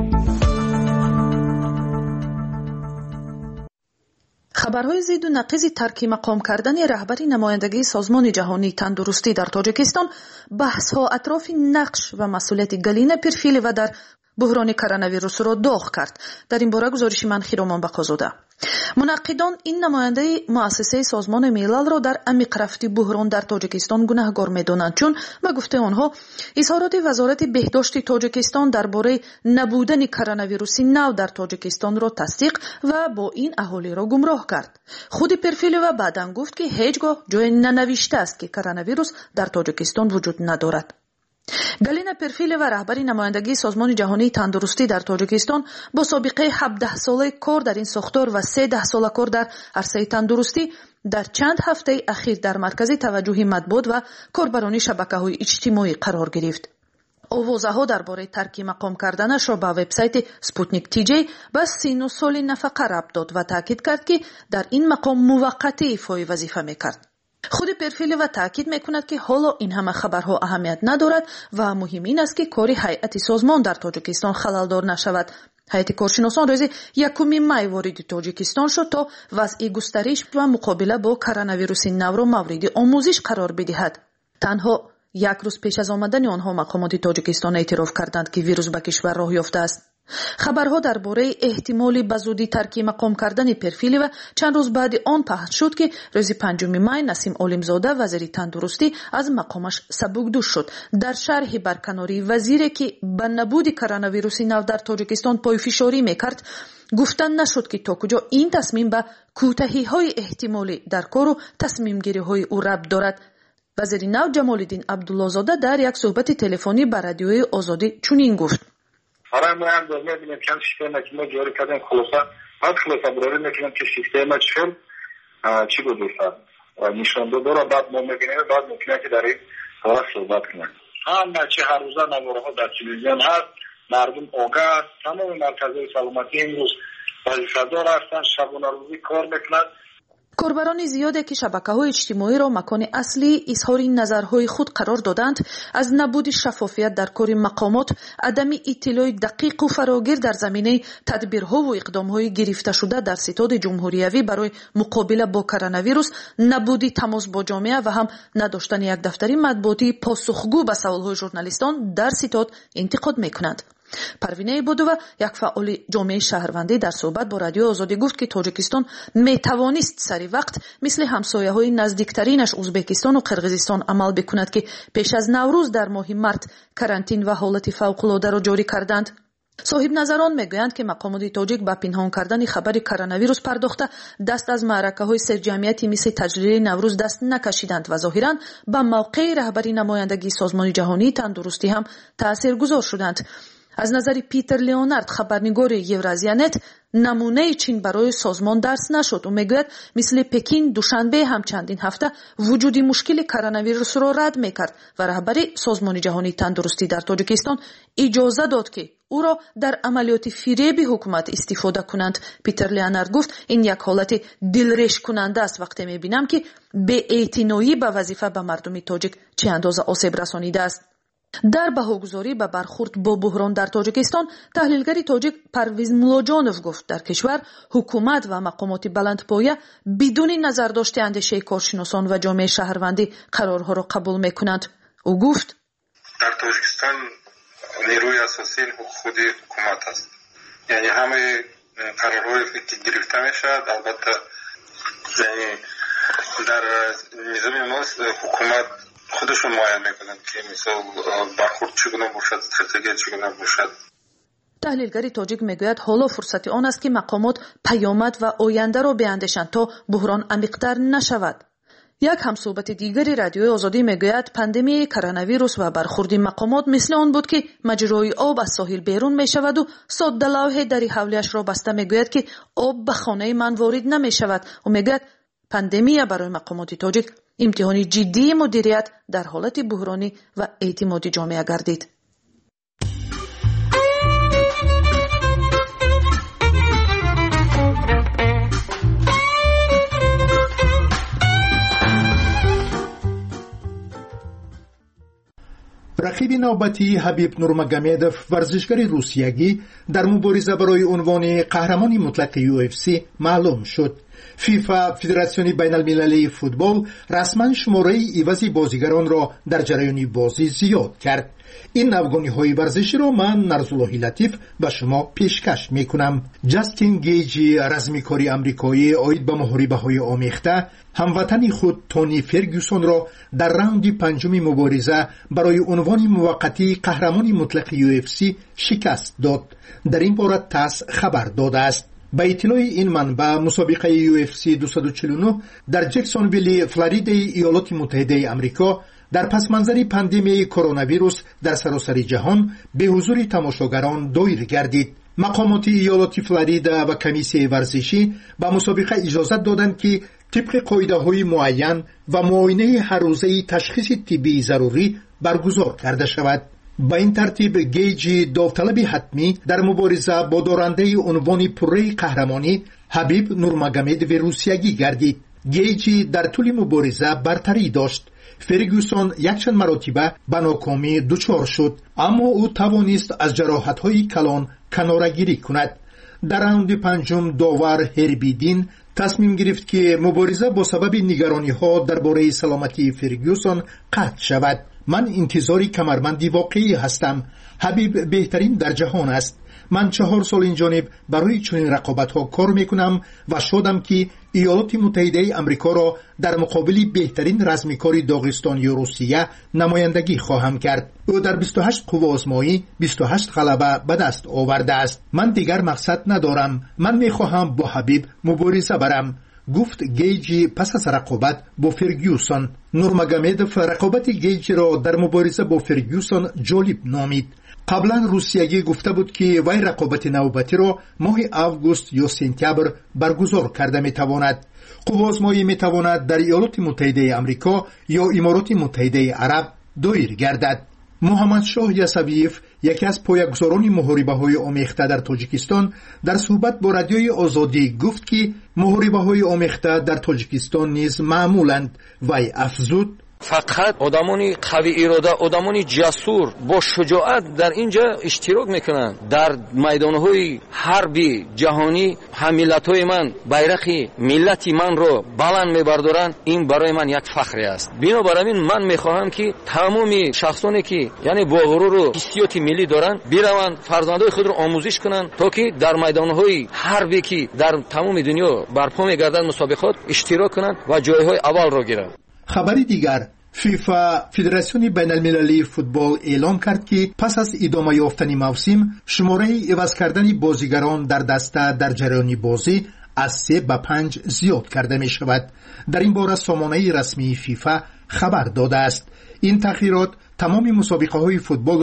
خبرهای زید و نقیض ترک مقام کردن رهبری نمایندگی سازمان جهانی تندرستی در تاجیکستان بحث ها اطراف نقش و مسئولیت گالینا پرفیلوا در بحران کرونا ویروس را داغ کرد. در این باره گزارش من خیرامان بقازاده. منقدان این نماینده مؤسسه سازمان ملل را در عمیق رفت بحران در تاجیکستان گناهکار می‌دانند، چون به گفته آنها اظهارات وزارت بهداشت تاجیکستان درباره نبودن کرونا ویروس نو در تاجیکستان را تصدیق و با این اهالی را گمراه کرد. خود پرفیلوا بعداً گفت که هیچگاه جای ننوشته است که کرونا ویروس در تاجیکستان وجود ندارد. گالینا پرفیلوا رهبری نمایندگی سازمان جهانی تندرستی در تاجیکستان با سابقه 17 ساله کار در این ساختار و 13 ساله کار در عرصه تندرستی در چند هفته اخیر در مرکز توجه مطبوعات و کاربران شبکه‌های اجتماعی قرار گرفت. آوازه‌ها درباره ترک مقام کردنش را به وبسایت سپوتنیک TJ به 39 سال نفقه ربط داد و تاکید کرد که در این مقام موقتی ایفای وظیفه می‌کرد. خود پرفیلوا تاکید میکند که حالا این همه خبرها اهمیت ندارد و مهم این است که کار هیئت سازمان در تاجیکستان خللدار نشود. هیئت کارشناسان روز 1 می وارد تاجیکستان شد تا وضع گسترش و مقابله با کرونا ویروس نو را مورد آموزش قرار بدهد. تنها 1 روز پیش از آمدن آنها مقامات تاجیکستان اعتراف کردند که ویروس به کشور راه یافته است. خبرها درباره احتمال به زودی ترک مقام کردن پرفیلوا چند روز بعد آن پخش شد که روز 5 می نسیم عالمزاده وزیر تندرستی از مقامش سبکدوش شد. در شرح برکناری وزیری که به نبود کرونا ویروس نو در تاجیکستان پایفشاری میکرد گفتن نشد که تا کجا این تصمیم به کوتاهی‌های احتمالی در کار و تصمیم گیری‌های او ربط دارد. وزیر نو جمال‌الدین عبدالله‌زاده در یک صحبت تلفنی به رادیوی آزادی چنین گفت: آره ما هم می‌بینیم که سیستم که ما جاری کردیم خلاصه برای می‌کنیم که سیستم چی بود نشان داره. بعد ما می‌بینیم بعد ممکنه که در این حالت صحبت کنیم. هم چه هر روزه نوارها در تلویزیون هست، مردم آگاه، تمام مرکزهای سلامتی امروز وظیفه‌دار هستند، شبانه روزی کار می‌کنند. کاربران زیادی که شبکه‌های اجتماعی را مکان اصلی اظهار نظرهای خود قرار دادند از نبود شفافیت در کار مقامات، عدم اطلاع دقیق و فراگیر در زمینه تدبیرها و اقدام‌های گرفته شده در ستاد جمهوریوی برای مقابله با کرونا ویروس، نبود تماس با جامعه و هم نداشتن یک دفتر مطبوعاتی پاسخگو به سوال‌های ژورنالیستان در ستاد انتقاد می‌کنند. پروینه عبادووا یک فعال جامعه شهروندی در صحبت با رادیو آزادی گفت که تاجیکستان میتوانست سری وقت مثل همسایه‌های نزدیکترینش ازبکستان و قرقیزستان عمل بکند که پیش از نوروز در ماه مارت کرانتین و حالت فوق‌العاده را جاری کردند. صاحب نظران میگویند که مقامات تاجیک با پنهان کردن خبر کرونا ویروس پرداخته دست از معرکه‌های سرجمعیتی مثل تجلیل نوروز دست نکشیدند و ظاهراً به موقع رهبری نمایندگی سازمان جهانی تندرستی هم تاثیرگذار شدند. از نظر پیتر لیونارد خبرنگار یورازیانت نمونه چین برای سازمان درس نشد و میگوید مثل پکین دوشنبه هم چندین هفته وجودی مشکل کرونا ویروس را رد میکرد و رهبری سازمان جهانی تندرستی در تاجیکستان اجازه داد که او را در عملیات فریب حکومت استفاده کنند. پیتر لیونارد گفت این یک حالت دلرش کننده است وقتی میبینم که به اعتنایی به وظیفه به مردم تاجیک چه اندازه آسیب رسانیده است. در بهاگذاری به برخورد با بحران در تاجیکستان تحلیلگری تاجیک پرویز ملاجانوف گفت در کشور حکومت و مقامات بلندپایه بدون نظر داشته اندیشه کارشناسان و جامعه شهروندی قرارها را قبول میکنند. او گفت در تاجیکستان نیروی اساسی خود حکومت است، یعنی همه قرارهایی که گرفته میشد البته یعنی در نظام ما حکومت خودشون معین میکنند که مثلا برخورد چگونه باشد، استراتژی چگونه باشد. تحلیلگری تاجیک میگوید حالا فرصت آن است که مقامات پیامد و آینده را بیاندیشند تا بحران عمیق‌تر نشود. یک همصحبت دیگری رادیوی آزادی میگوید پاندمی کرونا ویروس و برخورد مقامات مثل آن بود که مجرای آب از ساحل بیرون می شود و ساده لوح در حولیش را بسته میگوید که آب به خانه من وارد نمی شود و میگوید پاندمی برای مقامات تاجیک امتحانی جدی مدیریت در حالت بحرانی و اعتماد جامعه گردید. رقیب نوبتی حبیب نورمگامدوف ورزشکار روسیایی در مبارزه برای عنوان قهرمان مطلق UFC معلوم شد. فیفا فدراسیون بین المللی فوتبال رسما شماره عوض بازیگران را در جریان بازی زیاد کرد. این نوگانی‌های ورزشی را من نرزاللهی لطیف به شما پیشکش میکنم. جاستین گیجی رزمیکاری آمریکایی عاید به محاربه‌های آمیخته هموطن خود تونی فرگوسون را در راوند پنجم مبارزه برای عنوان موقتی قهرمان مطلق UFC شکست داد. در این باره تاس خبر داده است. با اطلاع این منبع مسابقه UFC 249 در جکسونویل فلوریدا ایالات متحده آمریکا در پس منظر پاندمی کرونا ویروس در سراسر جهان به حضور تماشاگران دایر گردید. مقامات ایالات فلوریدا و کمیسیون ورزشی به مسابقه اجازه دادند که طبق قاعده‌های معین و معاینه هر روزه تشخیص طبی ضروری برگزار کرده شود. با این ترتیب گیجی داوطلب حتمی در مبارزه با دارنده عنوان پره قهرمانی حبیب نورمگامدوف روسیایی گردید. گیجی در طول مبارزه برتری داشت. فرگوسون یکچند مراتبه به ناکامی دچار شد، اما او توانست از جراحت‌های کلان کناره‌گیری کند. در راوند پنجم داور هربیدین تصمیم گرفت که مبارزه با سبب نگرانی‌ها درباره سلامتی فرگوسون قطع شود. من انتظاری کمربندی واقعی هستم. حبیب بهترین در جهان است. من 4 سال این جانب برای چنین رقابت‌ها کار میکنم و شادم که ایالات متحده آمریکا را در مقابل بهترین رزمیکار داغستان یا روسیه نمایندگی خواهم کرد. او در 28 قوه آزمایی 28 غلبه به دست آورده است. من دیگر مقصد ندارم. من میخواهم با حبیب مبارزه برم، گفت گیجی پس از رقابت با فرگوسون. نورمگامدوف رقابت گیجی را در مبارزه با فرگوسون جالب نامید. قبلا روسیایی گفته بود که وی رقابت نوبتی را ماه آگوست یا سپتامبر برگزار کرده میتواند. قوه آزمایی میتواند در ایالات متحده آمریکا یا امارات متحده عرب دایر گردد. محمد شاه یسویف یکی از پایه‌گذاران محاربه‌های آمیخته در تاجیکستان در صحبت با رادیوی آزادی گفت که محاربه‌های آمیخته در تاجیکستان نیز معمولند. وی افزود فقط آدمانی قوی اراده، آدمانی جسور با شجاعت در اینجا اشتراک میکنند. در میدانهای حربی جهانی هم ملت‌های من بیرق ملتی من رو بلند میبردارند. این برای من یک فخری است. بنابراین من میخواهم که تمامی شخصانی که یعنی با غرور و حسیات ملی دارند بیروند فرزندای خود رو آموزش کنند تا که در میدانهای حربی که در تمام دنیا برپا میگردد مسابقات اشتراک کنند و جایهای اول را گیرند. خبری دیگر، فیفا فدراسیون بین المللی فوتبال اعلام کرد که پس از ادامه یافتن موسم شماره عوض کردن بازیگران در دسته در جریان بازی از 3 به 5 زیاد کرده می شود. در این باره سامانه رسمی فیفا خبر داده است. این تغییرات تمام مسابقه های فوتبال را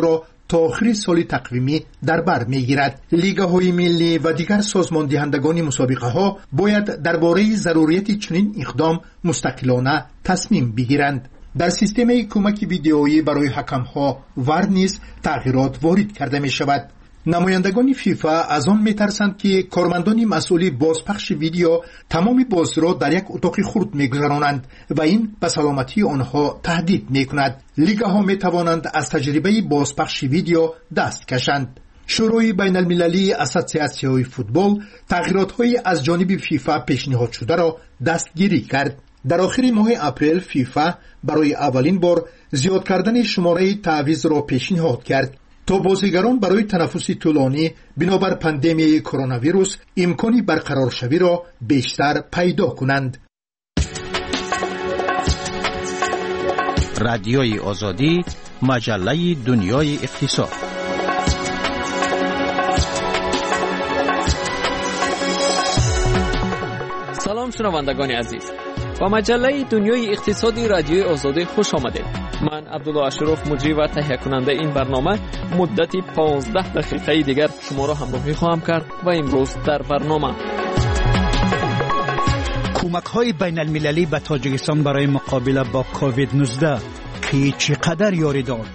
تا آخر سال تقویمی در بر میگیرد. لیگ‌های ملی و دیگر سازمان دهندگان مسابقه ها باید درباره ضروریت چنین اقدام مستقلانه تصمیم بگیرند. در سیستم کمک ویدئویی برای حکم‌ها ور نیز تغییرات وارد کرده می شود. نمایندگان فیفا از آن میترسند که کارمندان مسئول بازپخش ویدیو تمام بازی را در یک اتاق خرد میگذرانند و این به سلامتی آنها تهدید میکند. لیگ‌ها میتوانند از تجربه بازپخش ویدیو دست کشند. شورای بین المللی اساسیاسیون فوتبال تغییرات‌های از جانب فیفا پیشنهاد شده را دستگیری کرد. در آخر ماه اپریل فیفا برای اولین بار زیاد کردن شماره تعویض را پیشنهاد کرد تا بازیگران برای تنفس طولانی بنابر پاندمی کرونا ویروس امکانی برقرار شوی را بیشتر پیدا کنند. رادیوی آزادی، مجله دنیای اقتصاد. سلام شنوندگان عزیز، با مجله دنیای اقتصادی رادیوی آزادی خوش آمدید. من عبدالله اشرف مجری و تهیه کننده این برنامه مدتی 15 دقیقه دیگر شما را همراهی خواهم کرد و امروز در برنامه کمک‌های بین المللی به تاجیکستان برای مقابله با کووید 19 که چقدر یاری داد.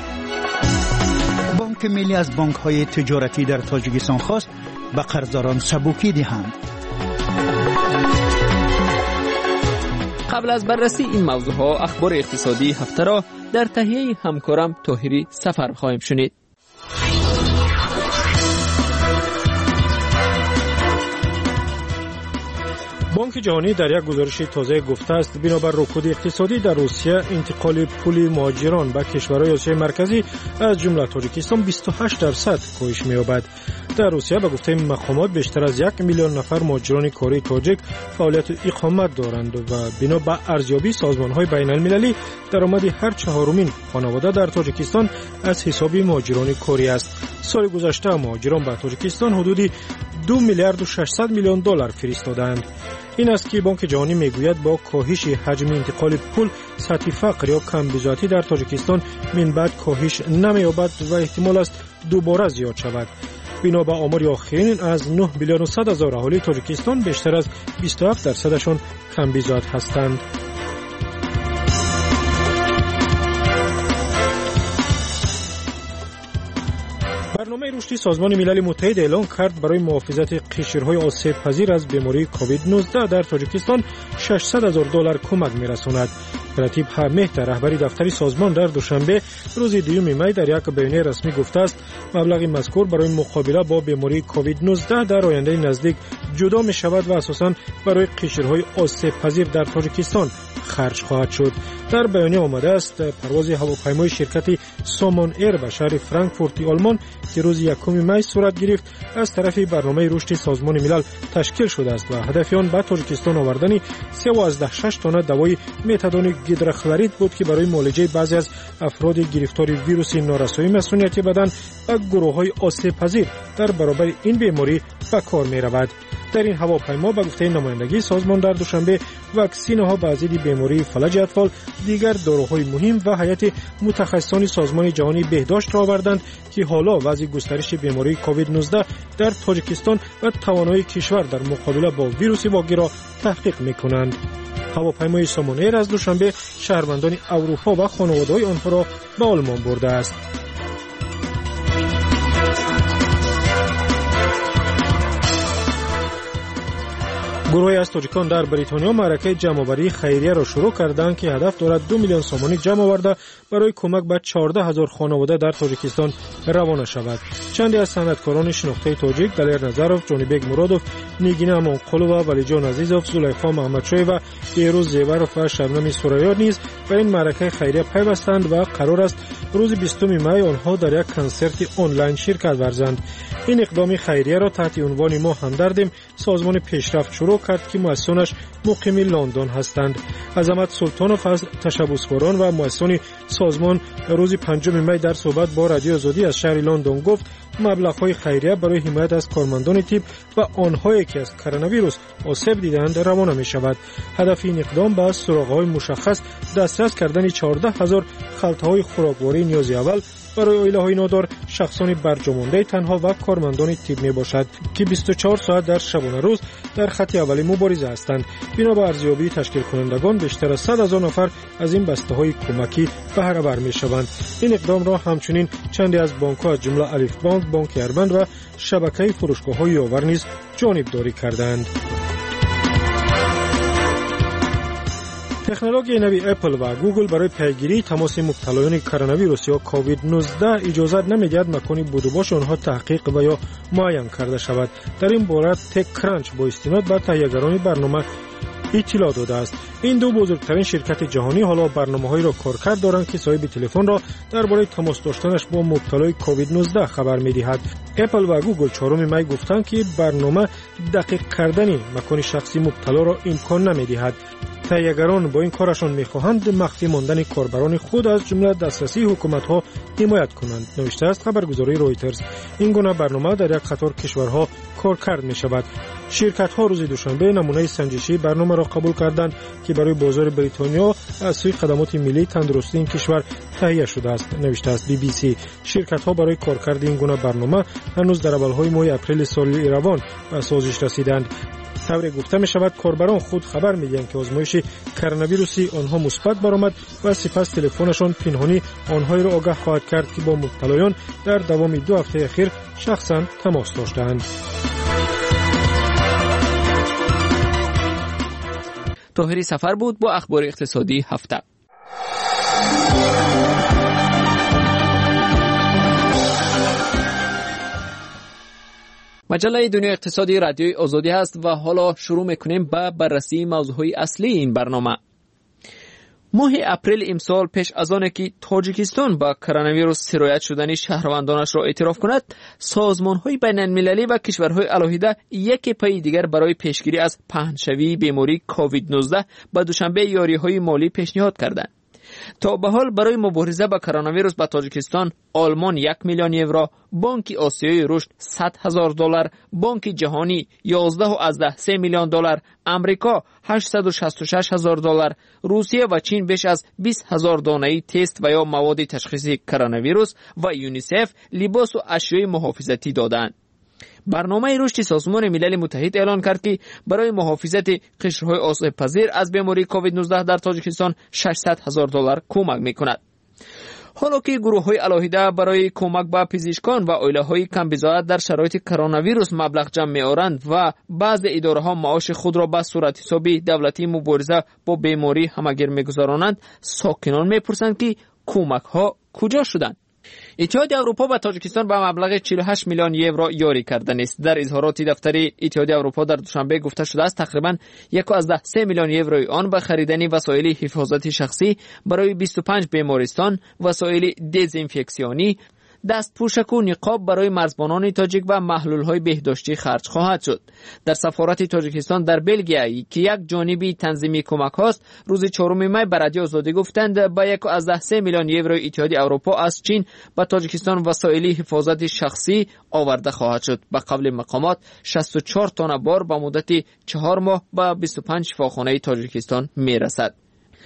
بانک ملی از بانک‌های تجارتی در تاجیکستان خواست به قرضداران سبوکی دهند. قبل از بررسی این موضوعها اخبار اقتصادی هفته را در تهیه همکارم طاهری سفر خواهیم شنید. بانک جهانی در یک گزارش تازه گفته است بنابر رکود اقتصادی در روسیه انتقال پول مهاجران به کشورهای آسیای مرکزی از جمله تاجیکستان 28% کاهش می‌یابد. در روسیه به گفته مقامات بیشتر از 1 میلیون نفر مهاجران کاری تاجیک فعالیت اقامت دارند و بنا به ارزیابی سازمان‌های بین‌المللی درآمد هر چهارمین خانواده در تاجیکستان از حساب مهاجران کاری است. سال گذشته مهاجران به تاجیکستان حدود 2 میلیارد و 600 میلیون دلار فرستادند. این است که بانک جهانی میگوید با کاهش حجم انتقال پول سطح فقر یا کمبودی در تاجیکستان من بعد کاهش نمی‌یابد و احتمال است دوباره زیاد شود. بنا به آمار آخرین از 9 میلیون و 100 هزار اهالی تاجیکستان بیشتر از 27% کمبود هستند. برنامه رشدی سازمان ملل متحد اعلام کرد برای محافظت قشرهای آسیب پذیر از بیماری کووید 19 در تاجیکستان 600 هزار دلار کمک می‌رساند. رتیب حمید رهبری دفتر سازمان در دوشنبه روز 2 می در یک بیانیه رسمی گفته است مبلغ مذکور برای مقابله با بیماری کووید 19 در آینده نزدیک جدا می شود و اساساً برای قشرهای آسیب پذیر در تاجیکستان خرج خواهد شد. در بیانیه آمده است پرواز هواپیمای شرکت سومون ایر به شهر فرانکفورت آلمان که روز 1 می صورت گرفت از طرف برنامه رشد سازمان ملل تشکیل شده است و هدف آن به تاجیکستان آوردن 3.6 تن دوای متادون گیدروکلورید بود که برای معالجه بعضی از افراد گرفتار ویروس نارسایی مسئولیت بدن و گروه‌های آسیب پذیر در برابر این بیماری به کار می‌رود. در این هواپیما به گفته نمایندگی سازمان در دوشنبه واکسین‌ها به ضد بیماری فلج اطفال، دیگر داروهای مهم و هیئت متخصصان سازمان جهانی بهداشت را آوردند که حالا وضع گسترش بیماری کووید 19 در تاجیکستان و توانایی کشور در مقابله با ویروس واگیر را تحقیق می‌کنند. هواپیمای سومون ایر از دوشنبه شهروندان اروپا و خانواده‌های آنها را به آلمان برده است. گروهی از تاجیکان در بریتانیا معرکه جمع‌آوری خیریه را شروع کردند که هدف دارد 2 میلیون سومانی جمع آورده برای کمک به 14 هزار خانواده در تاجیکستان روانه شود. چندی از صنعتکاران شناخته تاجیک دلیر نظروف، جانبک مرادوف، نیگینه امانقلووا، ولیجان عزیزوف، زلیخا محمدشاهی و بیروز زیوروف و شبنم سوریا نیز به این معرکه خیریه پیوستند و قرار است روز 20 می آنها در یک کنسرت آنلاین شرکت ورزند. این اقدام خیریه را تحت عنوان ما همدردیم سازمان پیشرفت شروع کرد که مؤسسانش مقیم لندن هستند. عظمت سلطانوف از تشبثکاران و مؤسسان سازمان روز 5 می در صحبت با رادیو آزادی از شهر لندن گفت مبلغ‌های خیریه برای حمایت از کارمندان طب و آنهایی که از کرونا ویروس آسیب دیدند روانه می شود. هدف این اقدام به سراغ‌های مشخص دسترس کردن 14,000 خلطه‌های خوراکواری نیاز اول برای عائله‌های نادار، شخصان برجامانده تنها و کارمندان تیب میباشد که 24 ساعت در شبانه روز در خط اول مبارزه هستند. بنا به ارزیابی تشکیل کنندگان بیشتر از 100,000 نفر از این بسته‌های کمکی بهره بر میشوند. این اقدام را همچنین چندی از بانک‌ها از جمله الف بانک، بانک اربند و شبکه فروشگاه‌های یاور نیز جانبداری کردند. تکنولوژی نوی اپل و گوگل برای پیگیری تماس مبتلایان کرونا ویروس یا کووید 19 اجازه نمی‌دهد مکان بود و باش آنها تحقیق و یا معاین کرده شود. در این باره تک کرانچ با استناد به تهیه‌گران برنامه اطلاع داده است. این دو بزرگترین شرکت جهانی حالا برنامه‌هایی را کارکرد دارند که صاحب تلفن را درباره تماس داشتنش با مبتلای کووید 19 خبر می‌دهد. اپل و گوگل 4 می گفتند که برنامه دقیق کردن مکان شخصی مبتلا را امکان نمی‌دهد. تهیه‌گران با این کارشان می‌خواهند مخفی ماندن کاربران خود از جمله دسترسی حکومت‌ها حمایت کنند. نوشته است خبرگزاری رویترز. این گونه برنامه در یک قطار کشورها کارکرد می‌شود. شرکت‌ها روز دوشنبه نمونه سنجشی برنامه را قبول کردند که برای بازار بریتانیا از سوی خدمات ملی تندرستی این کشور تهیه شده است. نوشته است BBC. شرکت‌ها برای کارکرد این گونه برنامه هنوز در اول‌های ماه اپریل سال روان به سازش رسیدند. طوری گفته می شود کاربران خود خبر می دهند که آزمایش کرونا ویروسی آنها مثبت برآمد و سپس تلفنشان پنهانی آنهایی را آگاه خواهد کرد که با مبتلایان در دوام 2 هفته اخیر شخصا تماس داشتند. طاهری سفر بود با اخبار اقتصادی هفته. مجله دنیا اقتصادی رادیوی آزادی است و حالا شروع میکنیم با بررسی موضوعهای اصلی این برنامه. ماه اپریل امسال پیش از آن که تاجیکستان با کرونا ویروس سرایت شدن شهروندانش را اعتراف کند، سازمان‌های بین‌المللی و کشورهای علاهیده یک پای دیگر برای پیشگیری از پهن‌شوی بیماری کووید 19 به دوشنبه یاری‌های مالی پیشنهاد کردند. تا به حال برای مبارزه با کرونا ویروس به تاجیکستان آلمان 1 میلیون یورو، بانک آسیایی رشد $100,000، بانک جهانی 11.3 میلیون دلار، امریکا $866,000، روسیه و چین بیش از 20,000 دانه تست و یا مواد تشخیصی کرونا ویروس و یونیسف لباس و اشیاء محافظتی دادند. برنامه رشد سازمان ملل متحد اعلان کرد که برای محافظت قشرهای آسیب پذیر از بیماری کووید 19 در تاجیکستان $600,000 کمک می‌کند. حالا که گروه‌های علاهیده برای کمک به پزشکان و عائله‌های کم بضاعت در شرایط کرونا ویروس مبلغ جمع می‌آورند و بعضی اداره‌ها معاش خود را به صورت حسابی دولتی مبارزه با بیماری همگیر می‌گذرانند، ساکنان می‌پرسند که کمک‌ها کجا شدند؟ اتحادیه اروپا به تاجیکستان به مبلغ 48 میلیون یورو یاری کرده است. در اظهارات دفتر اتحادیه اروپا در دوشنبه گفته شده است تقریباً 1.3 میلیون یوروی آن به خریدن وسایل حفاظت شخصی برای 25 بیمارستان، وسایل دزینفکسیونی، دستپوشک و نقاب برای مرزبانان تاجیک و محلول‌های بهداشتی خرج خواهد شد. در سفارت تاجیکستان در بلژیم که یک جانبی تنظیمی کمک است، روز 4 می به رادیو آزادی گفتند با 1.3 میلیون یورو اتحادیه اروپا از چین به تاجیکستان وسایل حفاظت شخصی آورده خواهد شد. به قول مقامات 64 تن بار به مدت 4 ماه به 25 شفاخانه تاجیکستان میرسد.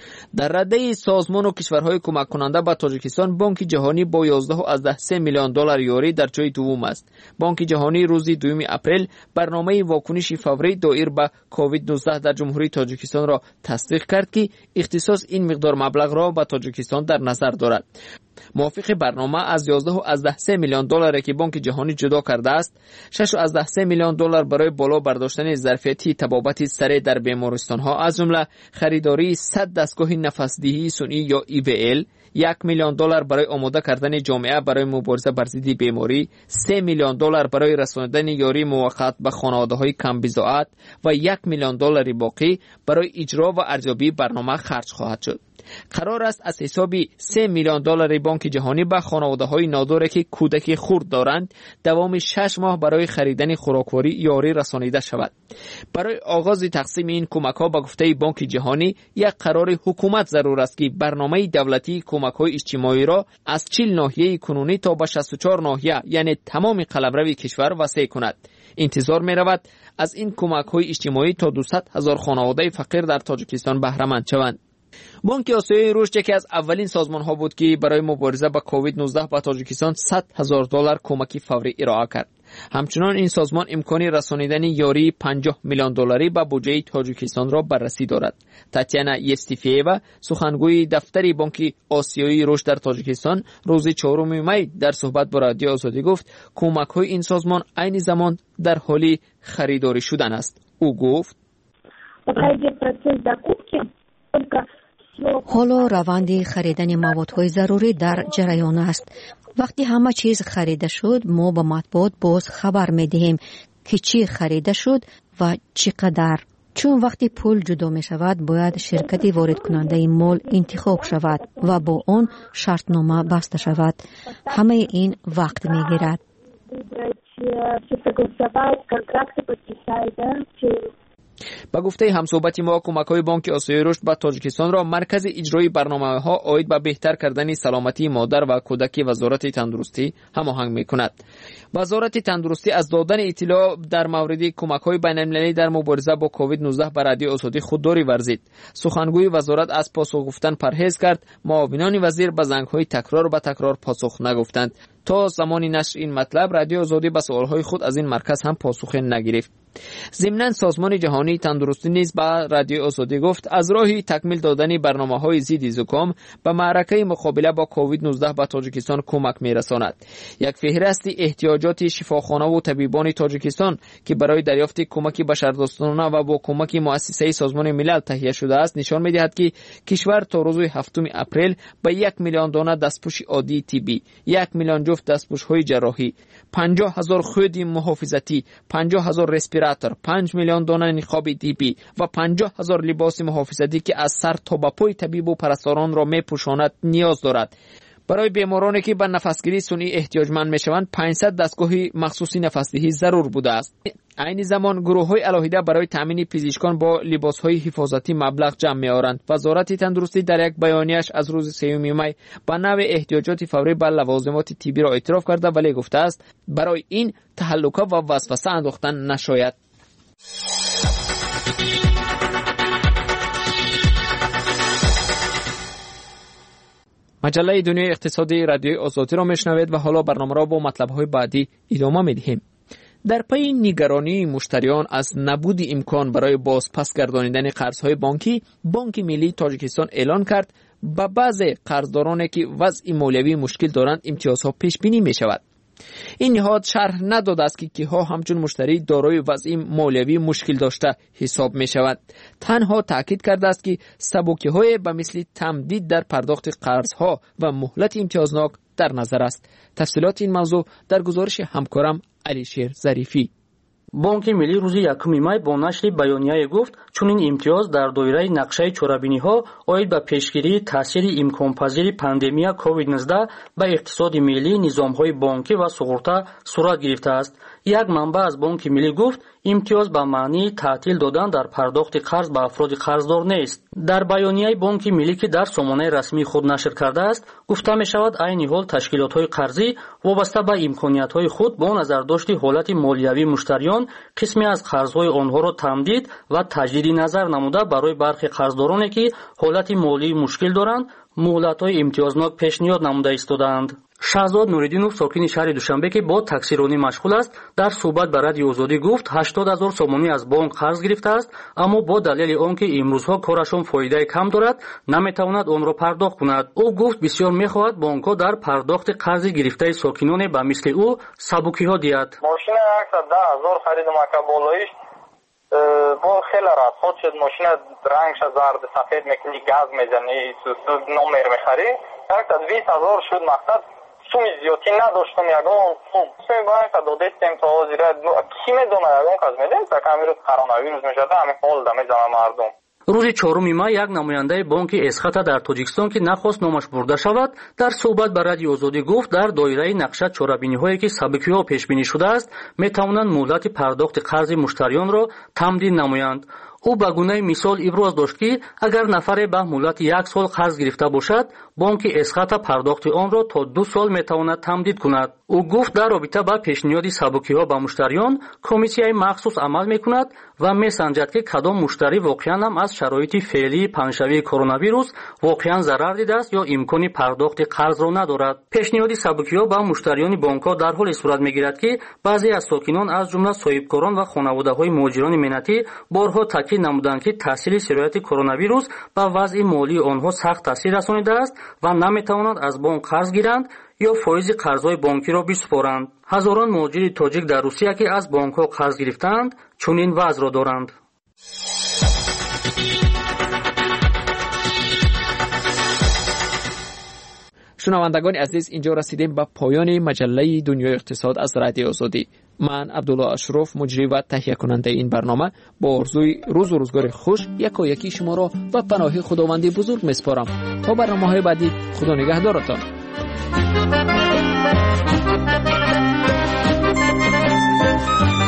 در رده سازمان و کشورهای کمک کننده به تاجیکستان، بانک جهانی با 11.3 میلیون دلار یوری در جای دوم است. بانک جهانی روز 2 اپریل برنامه واکنش فوری دایر به کووید 19 در جمهوری تاجیکستان را تصدیق کرد که اختصاص این مقدار مبلغ را به تاجیکستان در نظر دارد. موافق برنامه از 11.3 میلیون دلار که بانک جهانی جدا کرده است، 6.3 میلیون دلار برای بالا برداشتن ظرفیت طبابت سریع در بیمارستان ها از جمله خریداری 100 دستگاه نفس‌دهی صنعی یا EVL، 1 میلیون دلار برای آماده کردن جامعه برای مبارزه بر ضد بیماری، 3 میلیون دلار برای رساندن یاری موقت به خانواده‌های کم بضاعت و 1 میلیون دلار باقی برای اجرا و ارزیابی برنامه خرج خواهد شد. قرار است از حساب 3 میلیون دلار بانک جهانی به خانواده‌های ناداری که کودک خرد دارند دوام 6 ماه برای خریدن خوراکواری یاری رسانیده شود. برای آغاز تقسیم این کمک‌ها به گفته بانک جهانی یک قرار حکومت ضرور است که برنامه دولتی کمک‌های اجتماعی را از 40 ناحیه کنونی تا به 64 ناحیه یعنی تمام قلمرو کشور وسیع کند. انتظار می‌رود از این کمک‌های اجتماعی تا 200,000 خانواده فقیر در تاجیکستان بهره مند شوند. بانک آسیای رشد یکی از اولین سازمان‌ها بود که برای مبارزه با کووید 19 به تاجیکستان $100,000 کمک فوری ارائه کرد. همچنان این سازمان امکانی رسانیدن یاری $50 میلیون به بودجه تاجیکستان را بررسی دارد. تاتیانا یستیفییوا، سخنگوی دفتر بانک آسیایی رشد در تاجیکستان، روز 4 می در صحبت با رادیو آزادی گفت کمک‌های این سازمان عین زمان در حال خریداری شدن است. او گفت حالا روند خریدن موادهای ضروری در جریان است. وقتی همه چیز خریده شد، ما به مطبوعات باز خبر می دهیم که چی خریده شد و چقدر. چون وقتی پول جدا می شود، باید شرکت وارد کننده مال انتخاب شود و با آن شرطنامه بسته شود. همه این وقت می گیرد. با گفته همصحبت ما، کمک‌های بانک آسیای رشد به تاجیکستان را مرکز اجرایی برنامه‌ها عاید به بهتر کردن سلامتی مادر و کودک وزارت تندرستی هماهنگ می‌کند. وزارت تندرستی از دادن اطلاع در مورد کمک‌های بین‌المللی در مبارزه با کووید 19 به رادیو آزادی خودداری ورزید. سخنگوی وزارت از پاسخ گفتن پرهیز کرد. معاونان وزیر به زنگ‌های تکرار به تکرار پاسخ نگفتند. تا زمان نشر این مطلب، رادیو آزادی به سوال‌های خود از این مرکز هم پاسخ نگرفت. ضمناً سازمان جهانی تندرستی نیز به رادیو آزادی گفت از راهی تکمیل دادن برنامه‌های ضد زکام به معرکه مقابله با کووید 19 به تاجیکستان کمک می‌رساند. یک فهرست احتیاجات شفاخانه و طبیبان تاجیکستان که برای دریافت کمک بشردوستانه و با کمک مؤسسه سازمان ملل تهیه شده است نشان می‌دهد که کشور تا روز 7 اپریل به 1 میلیون دانه دستپوش عادی طبی، 1 میلیون جفت دستپوش‌های جراحی، 50,000 خودی محافظتی، 50,000 رسپیراتور، 5 میلیون دانه نقاب طبی و 50,000 لباس محافظتی که از سر تا به پای طبیب و پرستاران را می‌پوشاند نیاز دارد. برای بیمارانی که به نفسگیری صنعی احتیاجمند میشوند 500 دستگاه مخصوصی نفسدهی ضرور بوده است. عین زمان گروه‌های علاهیده برای تامین پزشکان با لباس‌های حفاظتی مبلغ جمع می‌آورند. وزارت تندرستی در یک بیانیه‌اش از روز 3 می به نوع احتیاجات فوری به لوازمات طبی را اعتراف کرده ولی گفته است برای این تهلکه و وسوسه انداختن نشاید. مجله دنیای اقتصادی رادیو آزادی را میشنوید و حالا برنامه را با مطلب‌های بعدی ادامه می‌دهیم. در پی نگرانی مشتریان از نبود امکان برای بازپس گردانیدن قرض‌های بانکی، بانک ملی تاجیکستان اعلان کرد به بعضی قرضدارانی که وضع مالیوی مشکل دارند امتیازها پیش بینی می‌شود. این نهاد شرح نداده است که کیها همچون مشتری دارای وضع مالیوی مشکل داشته حساب می شود. تنها تاکید کرده است که سبکی‌های به مثل تمدید در پرداخت قرضها و مهلت امتیازناک در نظر است. تفصیلات این موضوع در گزارش همکارم علیشیر ظریفی. بانک ملی روز 1 می با نشر بیانیه گفت چنین امتیاز در دایره نقشه چورابینی‌ها عاید به پیشگیری تاثیر امکان‌پذیر پاندемیا کووید 19 به اقتصاد ملی، نظام‌های بانکی و سقوط صورت گرفته است. یک منبع از بانک ملی گفت امتیاز به معنی تعطیل دادن در پرداخت قرض به افراد قرضدار نیست. در بیانیه بانک ملی که در سامانه رسمی خود نشر کرده است گفته می شود عین حال تشکیلات‌های قرضی وابسته به امکانیت‌های خود با نظر داشت حالت مالیوی مشتریان قسمی از قرض‌های آنها را تمدید و تجدید نظر نموده برای برخی قرضدارانی که حالت مالی مشکل دارند مهلت‌های امتیازناک پیشنهاد نموده ایستادند. شهزاد نوریدینов ساکن شهر دوشنبه که با تاکسیرانی مشغول است در صحبت با رادیو آزادی گفت 80,000 سومانی از بانک قرض گرفته است اما با دلیل آنکه امروزها کارشان فایده کم دارد نمیتواند آن را پرداخت کند. او گفت بسیار میخواهد بانک‌ها در پرداخت قرض گرفته ساکنان به مثل او سبکی‌ها دهد. ماشین 110,000 خریدم که بالایش با خیلی راحت خود شد. ماشین رنگش زرد سفید میکنی گاز میزنی سوسود نمر میخری 120,000 شد. مقصد سومی زیادی نداشتم یگان سومی باید که دادستیم تا آزیره کی میدونه یگان کاز میدیم تا که همیروز کرونا میشده همین حال دمی زمه مردم. روز 4 می یک نماینده بانک اسخط در تاجیکستان که نخواست نامش برده شود در صحبت با رادیو آزادی گفت در دایره نقشه چورابینی‌هایی که سبکی‌ها پیش بینی شده است میتوانند مهلت پرداخت قرض مشتریان را تمدید نمایند. او به گونه مثال ابراز داشت که اگر نفر به مهلت 1 سال قرض گرفته باشد بانک اسخط پرداخت آن را تا 2 سال میتواند تمدید کند. او گفت در رابطه با پیشنهاد سبکی‌ها به مشتریان کمیسیای مخصوص عمل میکند و میسنجد که کدام مشتری واقعا هم از شرایط فعلی پنجشنبه کرونا ویروس واقعا ضرر دیده است یا امکان پرداخت قرض را ندارد. پیشنهاد سبکی‌ها به مشتریان بانک‌ها در حال صورت میگیرد که بعضی از ساکنان از جمله صاحبکاران و خانواده‌های مهاجران منتی بارها تاکید نمودند که تاثیر شرایط کرونا ویروس به وضع مالی آنها سخت تاثیر رسانیده است و نمیتوانند از بانک قرض گیرند یا فایز قرض‌های بانکی را بسپارند. هزاران مهاجر تاجیک در روسیه که از بانک‌ها قرض گرفتند چنین وضع را دارند. شنوندگان عزیز، اینجا رسیدیم به پایان مجله دنیای اقتصاد از رادیو آزادی. من عبدالله اشرف، مجری و تهیه کننده این برنامه، با آرزوی روز و روزگار خوش یکی شما را به پناه خداوند بزرگ میسپارم. تا برنامه‌های بعدی، خدا نگهدارتان.